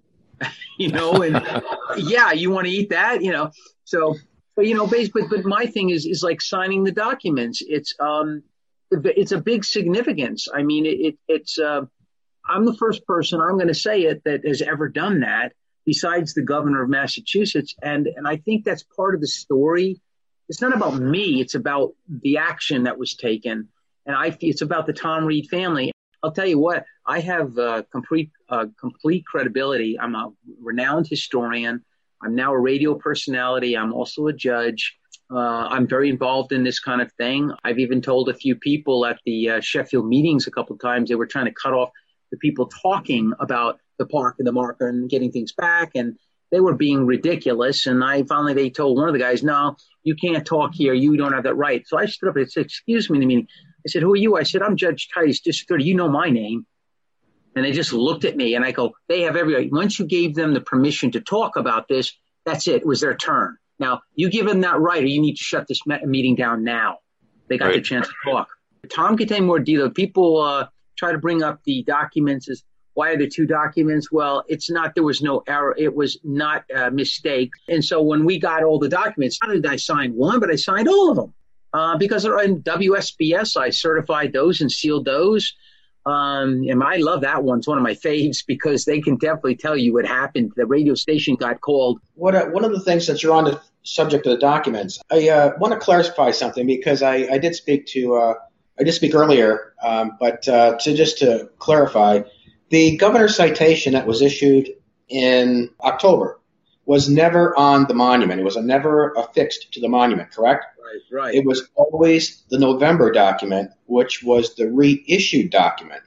you know, and yeah, you want to eat that, you know? So, but, you know, basically, but, but my thing is, is like signing the documents. It's, um, it's a big significance. I mean, it, it it's, uh, I'm the first person, I'm going to say it, that has ever done that. besides the governor of Massachusetts. And, and I think that's part of the story. It's not about me. It's about the action that was taken. And I it's about the Tom Reed family. I'll tell you what, I have uh, complete, uh, complete credibility. I'm a renowned historian. I'm now a radio personality. I'm also a judge. Uh, I'm very involved in this kind of thing. I've even told a few people at the uh, Sheffield meetings a couple of times, they were trying to cut off the people talking about the park and the marker and getting things back. And they were being ridiculous. And I finally, they told one of the guys, no, you can't talk here. You don't have that right. So I stood up and said, excuse me in the meeting. I said, who are you? I said, I'm Judge Tice, District thirty. You know my name. And they just looked at me and I go, they have every right. Once you gave them the permission to talk about this, that's it. It was their turn. Now, you give them that right or you need to shut this meeting down now. They got right. the chance to talk. Tom can tell you more detail. People uh, try to bring up the documents as why are there two documents? Well, it's not, there was no error. It was not a mistake. And so when we got all the documents, not did I sign one, but I signed all of them. Uh, because they're in W S B S, I certified those and sealed those. Um, and I love that one. It's one of my faves because they can definitely tell you what happened. The radio station got called. What uh, one of the things, since you're on the subject of the documents, I uh, want to clarify something because I, I did speak to uh, I did speak earlier, um, but uh, to just to clarify, the governor's citation that was issued in October was never on the monument. It was never affixed to the monument, correct? Right, right. It was always the November document, which was the reissued document.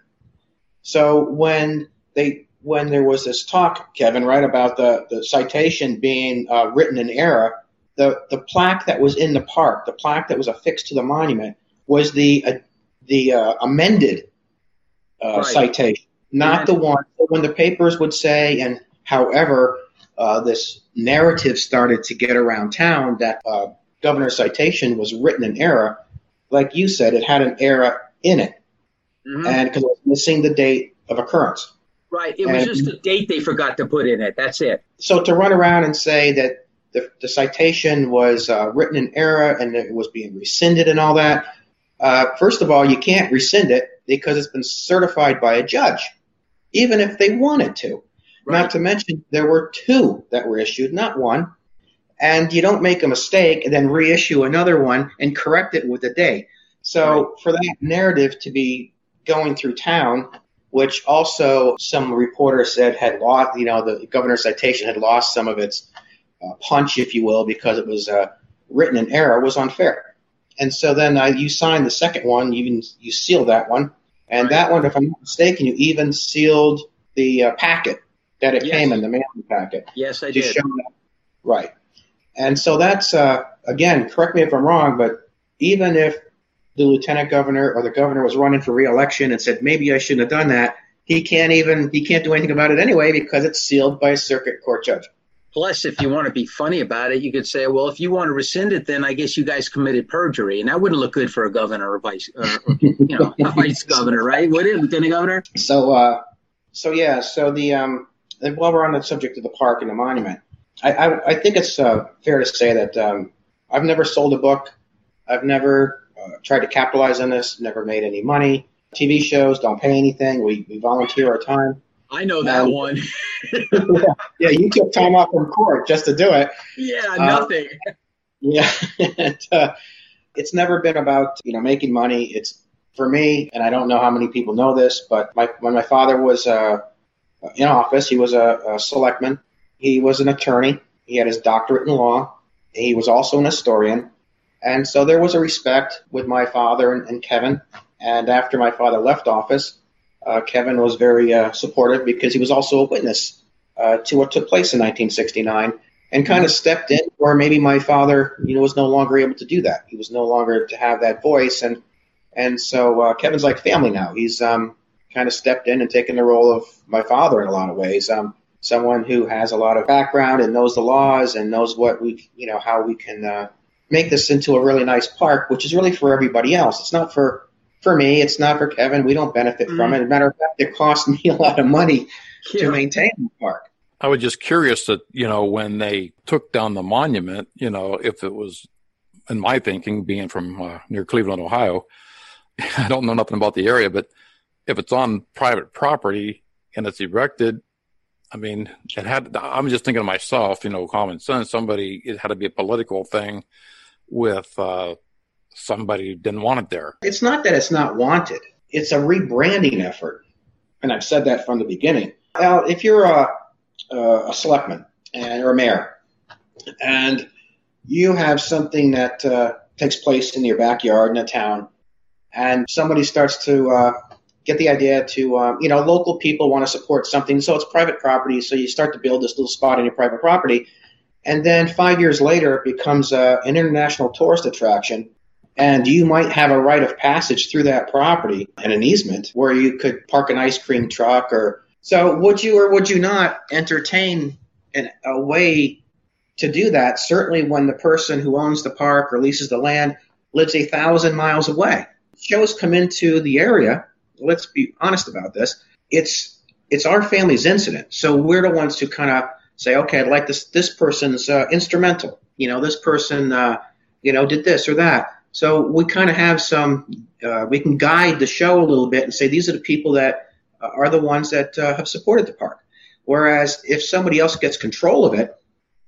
So when they when there was this talk, Kevin, right, about the, the citation being uh, written in error, the, the plaque that was in the park, the plaque that was affixed to the monument, was the uh, the uh, amended uh, right. citation, not the one when the papers would say, and however, uh, this narrative started to get around town that uh, governor's citation was written in error. Like you said, it had an error in it, mm-hmm. and because it was missing the date of occurrence. Right. It was and, just the date they forgot to put in it. That's it. So to run around and say that the, the citation was uh, written in error and it was being rescinded and all that, uh, first of all, you can't rescind it because it's been certified by a judge, even if they wanted to. Right. Not to mention there were two that were issued, not one. And you don't make a mistake and then reissue another one and correct it with a date. So right. for that narrative to be going through town, which also some reporters said had lost, you know, the governor's citation had lost some of its uh, punch, if you will, because it was uh, written in error, was unfair. And so then uh, you signed the second one, you even you sealed that one, and right. that one, if I'm not mistaken, you even sealed the uh, packet that it yes. came in, the mailing packet. Yes, I did. Show that. Right. And so that's, uh, again, correct me if I'm wrong, but even if the lieutenant governor or the governor was running for re-election and said, maybe I shouldn't have done that, he can't even, he can't do anything about it anyway because it's sealed by a circuit court judge. Plus, if you want to be funny about it, you could say, well, if you want to rescind it, then I guess you guys committed perjury. And that wouldn't look good for a governor or vice, uh, or, you know, a vice governor, right? Would it, lieutenant governor? So, uh, so yeah, so the, um, and while we're on the subject of the park and the monument, I, I, I think it's uh, fair to say that um, I've never sold a book. I've never uh, tried to capitalize on this, never made any money. T V shows don't pay anything. We, we volunteer our time. I know that um, one. yeah, yeah, you took time off from court just to do it. Yeah, nothing. Uh, yeah, and, uh, it's never been about, you know, making money. It's for me, and I don't know how many people know this, but my, when my father was uh, in office, he was a, a selectman. He was an attorney. He had his doctorate in law. He was also an historian. And so there was a respect with my father and, and Kevin. And after my father left office, uh, Kevin was very uh, supportive because he was also a witness uh, to what took place in nineteen sixty-nine and kind of stepped in where maybe my father, you know, was no longer able to do that. He was no longer to have that voice. And and so uh, Kevin's like family now. He's um, kind of stepped in and taken the role of my father in a lot of ways. Um, someone who has a lot of background and knows the laws and knows what we, you know, how we can uh, make this into a really nice park, which is really for everybody else. It's not for, for me. It's not for Kevin. We don't benefit mm-hmm. from it. As a matter of fact, it costs me a lot of money yeah. to maintain the park. I was just curious that, you know, when they took down the monument, you know, if it was, in my thinking, being from uh, near Cleveland, Ohio, I don't know nothing about the area, but if it's on private property and it's erected, I mean, it had, I'm just thinking to myself, you know, common sense, somebody, it had to be a political thing with uh, somebody who didn't want it there. It's not that it's not wanted. It's a rebranding effort. And I've said that from the beginning. Now, if you're a, a selectman and, or a mayor, and you have something that uh, takes place in your backyard in a town, and somebody starts to uh, get the idea to, uh, you know, local people want to support something, so it's private property, so you start to build this little spot on your private property, and then five years later it becomes uh, an international tourist attraction, and you might have a right of passage through that property and an easement where you could park an ice cream truck. Or so would you or would you not entertain an, a way to do that, certainly when the person who owns the park or leases the land lives a thousand miles away? Shows come into the area, let's be honest about this, it's it's our family's incident. So we're the ones who kind of say, okay, I'd like this, this person's uh, instrumental. You know, this person, uh, you know, did this or that. So we kind of have some, uh, we can guide the show a little bit and say these are the people that uh, are the ones that uh, have supported the park. Whereas if somebody else gets control of it,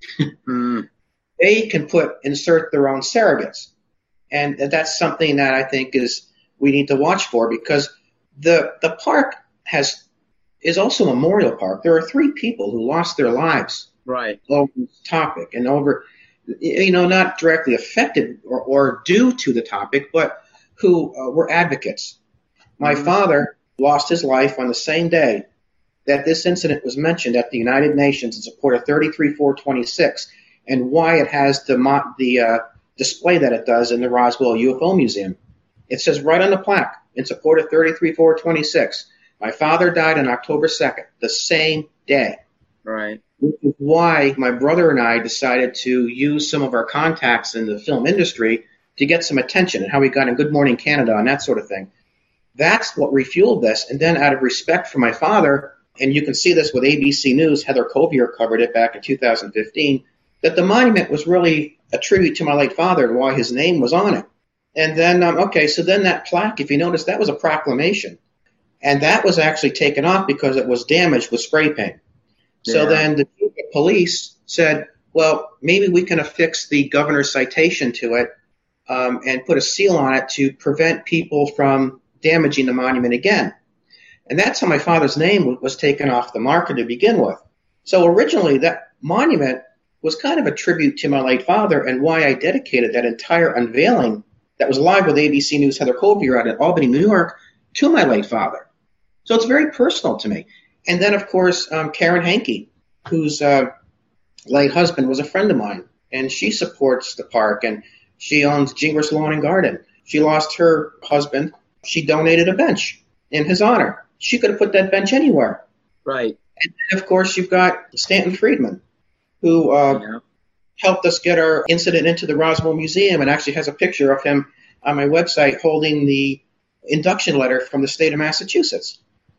mm. they can put, insert their own surrogates. And that's something that I think is we need to watch for, because the the park has is also a memorial park. There are three people who lost their lives right over this topic and over, you know, not directly affected or, or due to the topic, but who uh, were advocates. My mm-hmm. father lost his life on the same day that this incident was mentioned at the United Nations in support of thirty-three four twenty-six, and why it has the the uh, display that it does in the Roswell U F O Museum. It says right on the plaque, in support of thirty-three four twenty-six. My father died on October second, the same day. Right. Which is why my brother and I decided to use some of our contacts in the film industry to get some attention, and how we got in Good Morning Canada and that sort of thing. That's what refueled this. And then out of respect for my father, and you can see this with A B C News, Heather Covier covered it back in two thousand fifteen, that the monument was really a tribute to my late father and why his name was on it. And then, um, okay, so then that plaque, if you notice, that was a proclamation. And that was actually taken off because it was damaged with spray paint. Yeah. So then the police said, well, maybe we can affix the governor's citation to it um, and put a seal on it to prevent people from damaging the monument again. And that's how my father's name was taken off the market to begin with. So originally that monument was kind of a tribute to my late father, and why I dedicated that entire unveiling that was live with A B C News Heather Covier out in Albany, New York, to my late father. So it's very personal to me. And then, of course, um, Karen Hankey, whose uh, late husband was a friend of mine, and she supports the park, and she owns Gingras Lawn and Garden. She lost her husband. She donated a bench in his honor. She could have put that bench anywhere. Right. And then, of course, you've got Stanton Friedman, who uh, yeah. helped us get our incident into the Roswell Museum, and actually has a picture of him on my website holding the induction letter from the state of Massachusetts.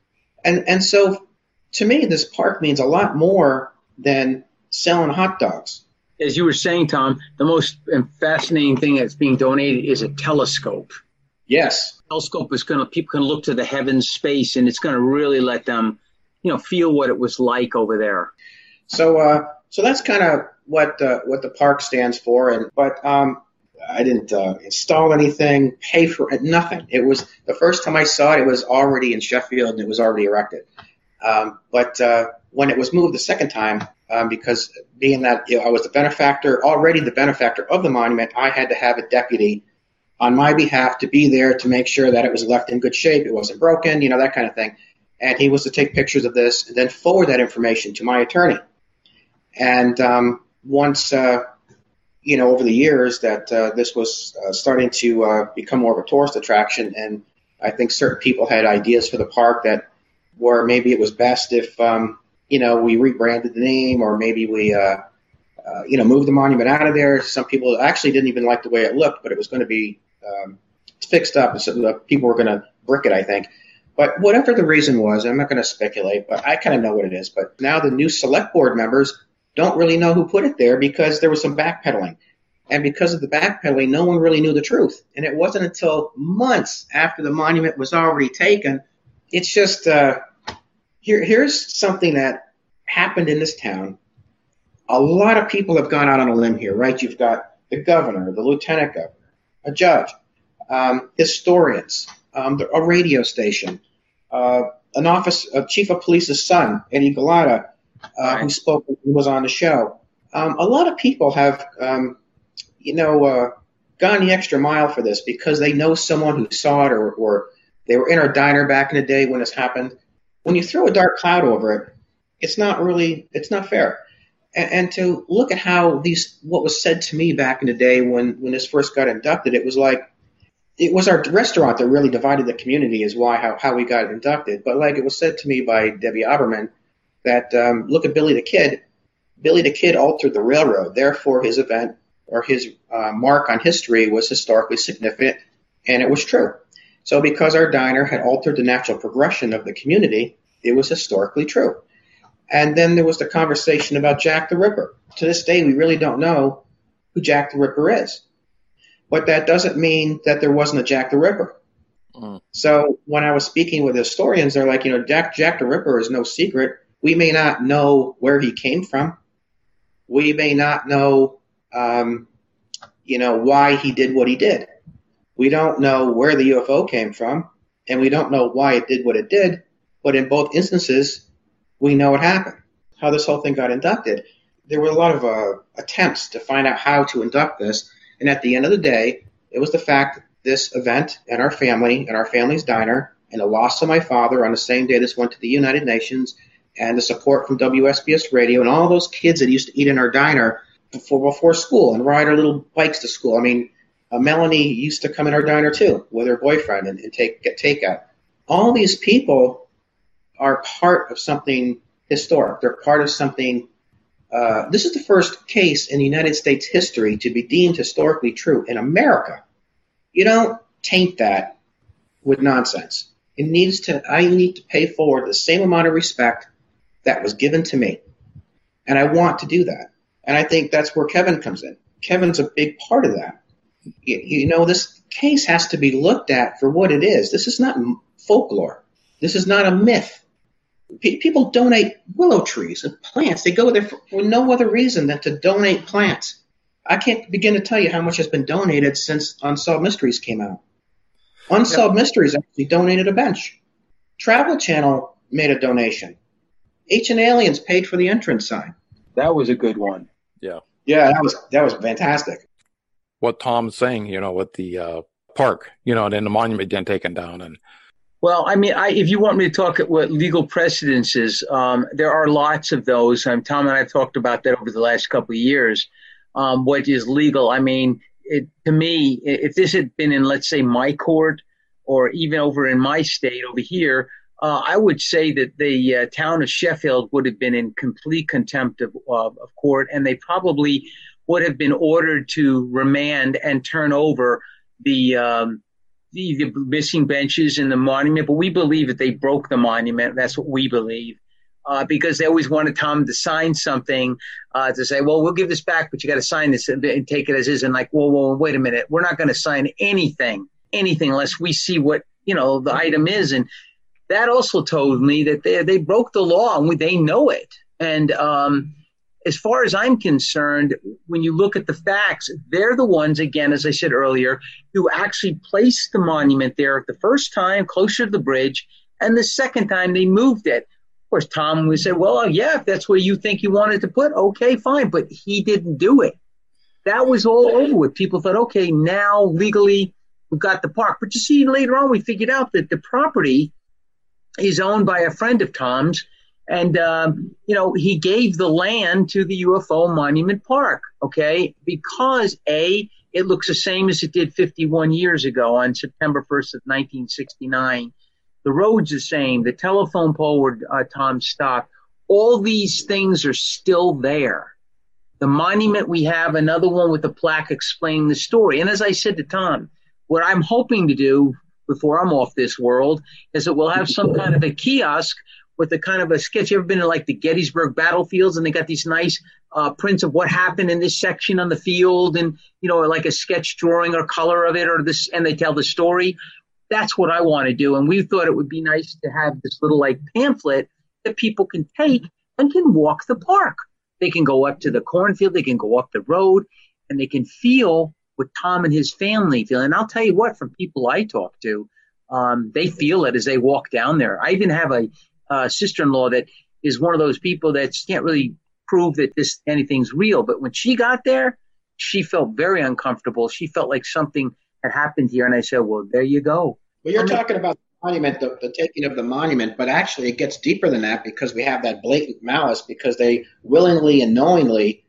And and so, to me, this park means a lot more than selling hot dogs. As you were saying, Tom, the most fascinating thing that's being donated is a telescope. Yes. The telescope is going to, people can look to the heavens, space, and it's going to really let them, you know, feel what it was like over there. So, uh, so that's kind of what uh, what the park stands for. And but um, I didn't uh, install anything, pay for it, nothing. It was the first time I saw it, it was already in Sheffield and it was already erected. Um, but uh, when it was moved the second time, um, because being that you know, I was the benefactor, already the benefactor of the monument, I had to have a deputy on my behalf to be there to make sure that it was left in good shape, it wasn't broken, you know, that kind of thing. And he was to take pictures of this and then forward that information to my attorney. And um, once, uh, you know, over the years that uh, this was uh, starting to uh, become more of a tourist attraction, and I think certain people had ideas for the park that were maybe it was best if, um, you know, we rebranded the name, or maybe we, uh, uh, you know, moved the monument out of there. Some people actually didn't even like the way it looked, but it was going to be um, fixed up, and so people were going to brick it, I think. But whatever the reason was, I'm not going to speculate, but I kind of know what it is. But now the new select board members don't really know who put it there because there was some backpedaling. And because of the backpedaling, no one really knew the truth. And it wasn't until months after the monument was already taken. It's just, uh, here, here's something that happened in this town, a lot of people have gone out on a limb here, right? You've got the governor, the lieutenant governor, a judge, um, historians, um, a radio station, uh, an office, a chief of police's son, Eddie Galata, uh, right. who spoke, who was on the show. Um, a lot of people have, um, you know, uh, gone the extra mile for this because they know someone who saw it, or, or they were in our diner back in the day when this happened. When you throw a dark cloud over it, it's not really, it's not fair. And, and to look at how these, what was said to me back in the day when, when this first got inducted, it was like, it was our restaurant that really divided the community is why, how, how we got inducted. But like it was said to me by Debbie Oberman that, um, look at Billy the Kid. Billy the Kid altered the railroad. Therefore, his event or his uh, mark on history was historically significant, and it was true. So because our diner had altered the natural progression of the community, it was historically true. And then there was the conversation about Jack the Ripper. To this day, we really don't know who Jack the Ripper is. But that doesn't mean that there wasn't a Jack the Ripper. Mm. So when I was speaking with historians, they're like, you know, Jack, Jack the Ripper is no secret. We may not know where he came from. We may not know, um, you know, why he did what he did. We don't know where the U F O came from, and we don't know why it did what it did. But in both instances, we know what happened, how this whole thing got inducted. There were a lot of uh, attempts to find out how to induct this. And at the end of the day, it was the fact that this event and our family and our family's diner and the loss of my father on the same day this went to the United Nations and the support from W S B S Radio and all those kids that used to eat in our diner before, before school and ride our little bikes to school. I mean, uh, Melanie used to come in our diner too with her boyfriend and, and take get takeout. All these people are part of something historic. They're part of something. Uh, this is the first case in United States history to be deemed historically true in America. You don't taint that with nonsense. It needs to. I need to pay forward the same amount of respect that was given to me, and I want to do that. And I think that's where Kevin comes in. Kevin's a big part of that. You, you know, this case has to be looked at for what it is. This is not folklore. This is not a myth. People donate willow trees and plants. They go there for, for no other reason than to donate plants. I can't begin to tell you how much has been donated since Unsolved Mysteries came out. Unsolved yep. Mysteries actually donated a bench. Travel Channel made a donation. Ancient Aliens paid for the entrance sign. That was a good one. Yeah. Yeah, that was that was fantastic. What Tom's saying, you know, with the uh, park, you know, and then the monument getting taken down and Well, I mean, I, if you want me to talk at what legal precedents is, um, there are lots of those. Um, Tom and I have talked about that over the last couple of years. Um, what is legal? I mean, it, to me, if this had been in, let's say, my court or even over in my state over here, uh, I would say that the uh, town of Sheffield would have been in complete contempt of, of, of court, and they probably would have been ordered to remand and turn over the um, The, the missing benches in the monument, but we believe that they broke the monument. That's what we believe, uh, because they always wanted Tom to sign something uh, to say, well, we'll give this back, but you got to sign this and, and take it as is. And like, whoa, whoa, wait a minute. We're not going to sign anything, anything unless we see what, you know, the item is. And that also told me that they, they broke the law and we, they know it. And, um, as far as I'm concerned, when you look at the facts, they're the ones, again, as I said earlier, who actually placed the monument there the first time closer to the bridge, and the second time they moved it. Of course, Tom would say, well, yeah, if that's where you think you wanted to put, okay, fine, but he didn't do it. That was all over with. People thought, okay, now legally we've got the park. But you see, later on we figured out that the property is owned by a friend of Tom's. And, um, you know, he gave the land to the U F O Monument Park, okay, because, A, it looks the same as it did fifty-one years ago on September first of nineteen sixty-nine. The road's the same. The telephone pole where uh, Tom stopped. All these things are still there. The monument, we have another one with a plaque explaining the story. And as I said to Tom, what I'm hoping to do before I'm off this world is that we'll have some kind of a kiosk with a kind of a sketch. You ever been to like the Gettysburg battlefields and they got these nice uh, prints of what happened in this section on the field and, you know, like a sketch drawing or color of it or this, and they tell the story. That's what I want to do. And we thought it would be nice to have this little like pamphlet that people can take and can walk the park. They can go up to the cornfield, they can go up the road, and they can feel what Tom and his family feel. And I'll tell you what, from people I talk to, um, they feel it as they walk down there. I even have a uh, sister-in-law that is one of those people that can't really prove that this anything's real. But when she got there, she felt very uncomfortable. She felt like something had happened here. And I said, well, there you go. Well, you're I mean, talking about the monument, the, the taking of the monument, but actually it gets deeper than that because we have that blatant malice because they willingly and knowingly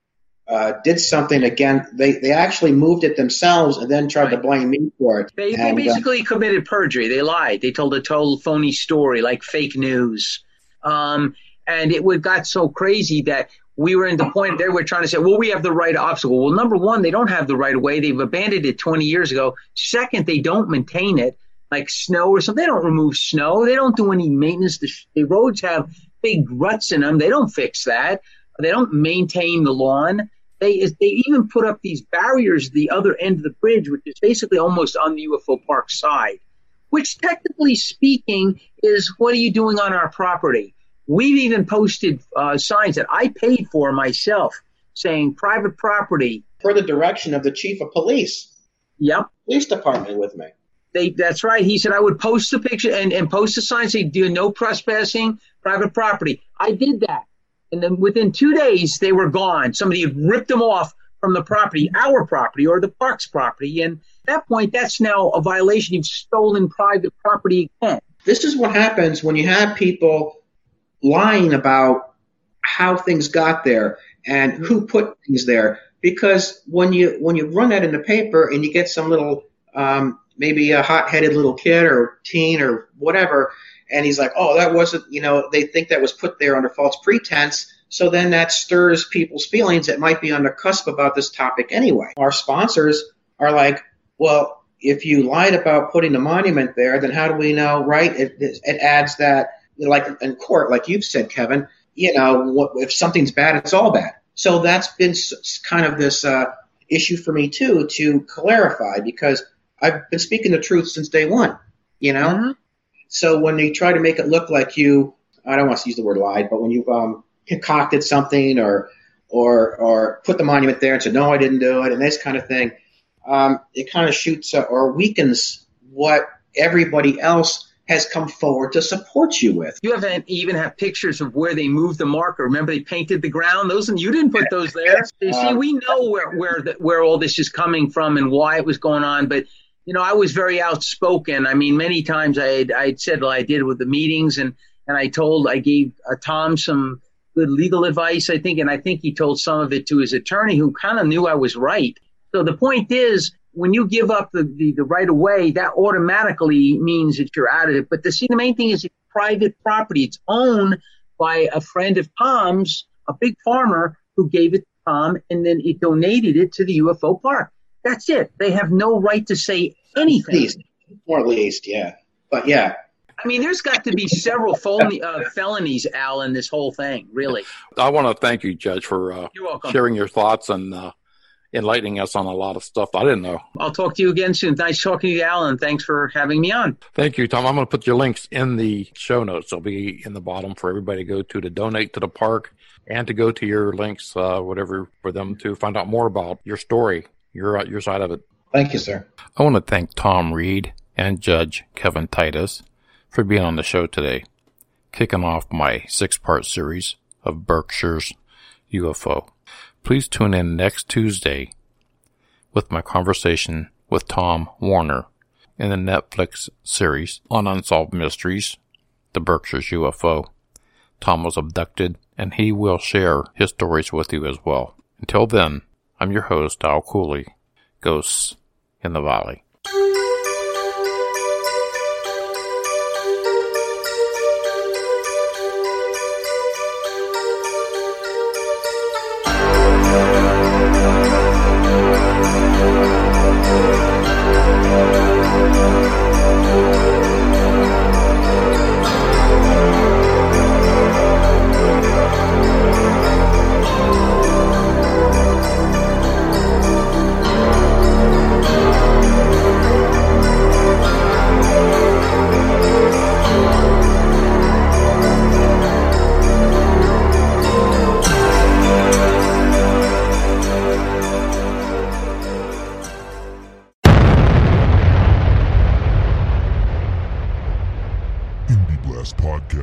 uh, did something again. They they actually moved it themselves and then tried right. to blame me for it. They, and, they basically uh, committed perjury. They lied. They told a total phony story, like fake news. Um, and it would got so crazy that we were in the point they were trying to say, well, we have the right obstacle. Well, number one, they don't have the right of way. They've abandoned it twenty years ago. Second, they don't maintain it like snow or something. They don't remove snow. They don't do any maintenance. The, the roads have big ruts in them. They don't fix that. They don't maintain the lawn. They they even put up these barriers at the other end of the bridge, which is basically almost on the U F O Park side, which technically speaking is, what are you doing on our property? We've even posted uh, signs that I paid for myself saying private property. Per the direction of the chief of police. Yep. Police department with me. They, that's right. He said I would post the picture and, and post a sign saying, do no trespassing, private property. I did that. And then within two days, they were gone. Somebody had ripped them off from the property, our property or the park's property. And at that point, that's now a violation. You've stolen private property again. This is what happens when you have people lying about how things got there and who put things there. Because when you when you run that in the paper and you get some little um, maybe a hot-headed little kid or teen or whatever, and he's like, oh, that wasn't, you know, they think that was put there under false pretense. So then that stirs people's feelings that might be on the cusp about this topic anyway. Our sponsors are like, well, if you lied about putting the monument there, then how do we know, right? It, it adds that, like in court, like you've said, Kevin, you know, if something's bad, it's all bad. So that's been kind of this uh, issue for me, too, to clarify, because I've been speaking the truth since day one, you know? Mm-hmm. So when they try to make it look like you, I don't want to use the word lied, but when you've um, concocted something or or or put the monument there and said, no, I didn't do it, and this kind of thing, um, it kind of shoots uh, or weakens what everybody else has come forward to support you with. You haven't even have pictures of where they moved the marker. Remember, they painted the ground. Those, and you didn't put those there. You see, we know where where the, where all this is coming from and why it was going on. But you know, I was very outspoken. I mean, many times I had I'd said what I did with the meetings, and and I told I gave uh, Tom some good legal advice, I think, and I think he told some of it to his attorney, who kind of knew I was right. So the point is, when you give up the, the, the right of way, that automatically means that you're out of it. But the see, the main thing is it's private property. It's owned by a friend of Tom's, a big farmer who gave it to Tom, and then he donated it to the U F O Park. That's it. They have no right to say anything. At least, or at least, yeah. But yeah. I mean, there's got to be several felony, uh, felonies, Al, in this whole thing, really. I want to thank you, Judge, for uh, You're welcome. sharing your thoughts and uh, enlightening us on a lot of stuff I didn't know. I'll talk to you again soon. Nice talking to you, Alan. Thanks for having me on. Thank you, Tom. I'm going to put your links in the show notes. They'll be in the bottom for everybody to go to to donate to the park and to go to your links, uh, whatever, for them to find out more about your story, your, your side of it. Thank you, sir. I want to thank Tom Reed and Judge Kevin Titus for being on the show today, kicking off my six-part series of Berkshire's U F O. Please tune in next Tuesday with my conversation with Tom Warner in the Netflix series on Unsolved Mysteries, the Berkshire's U F O. Tom was abducted, and he will share his stories with you as well. Until then, I'm your host, Al Cooley, Ghosts in the Valley.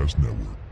Podcast Network.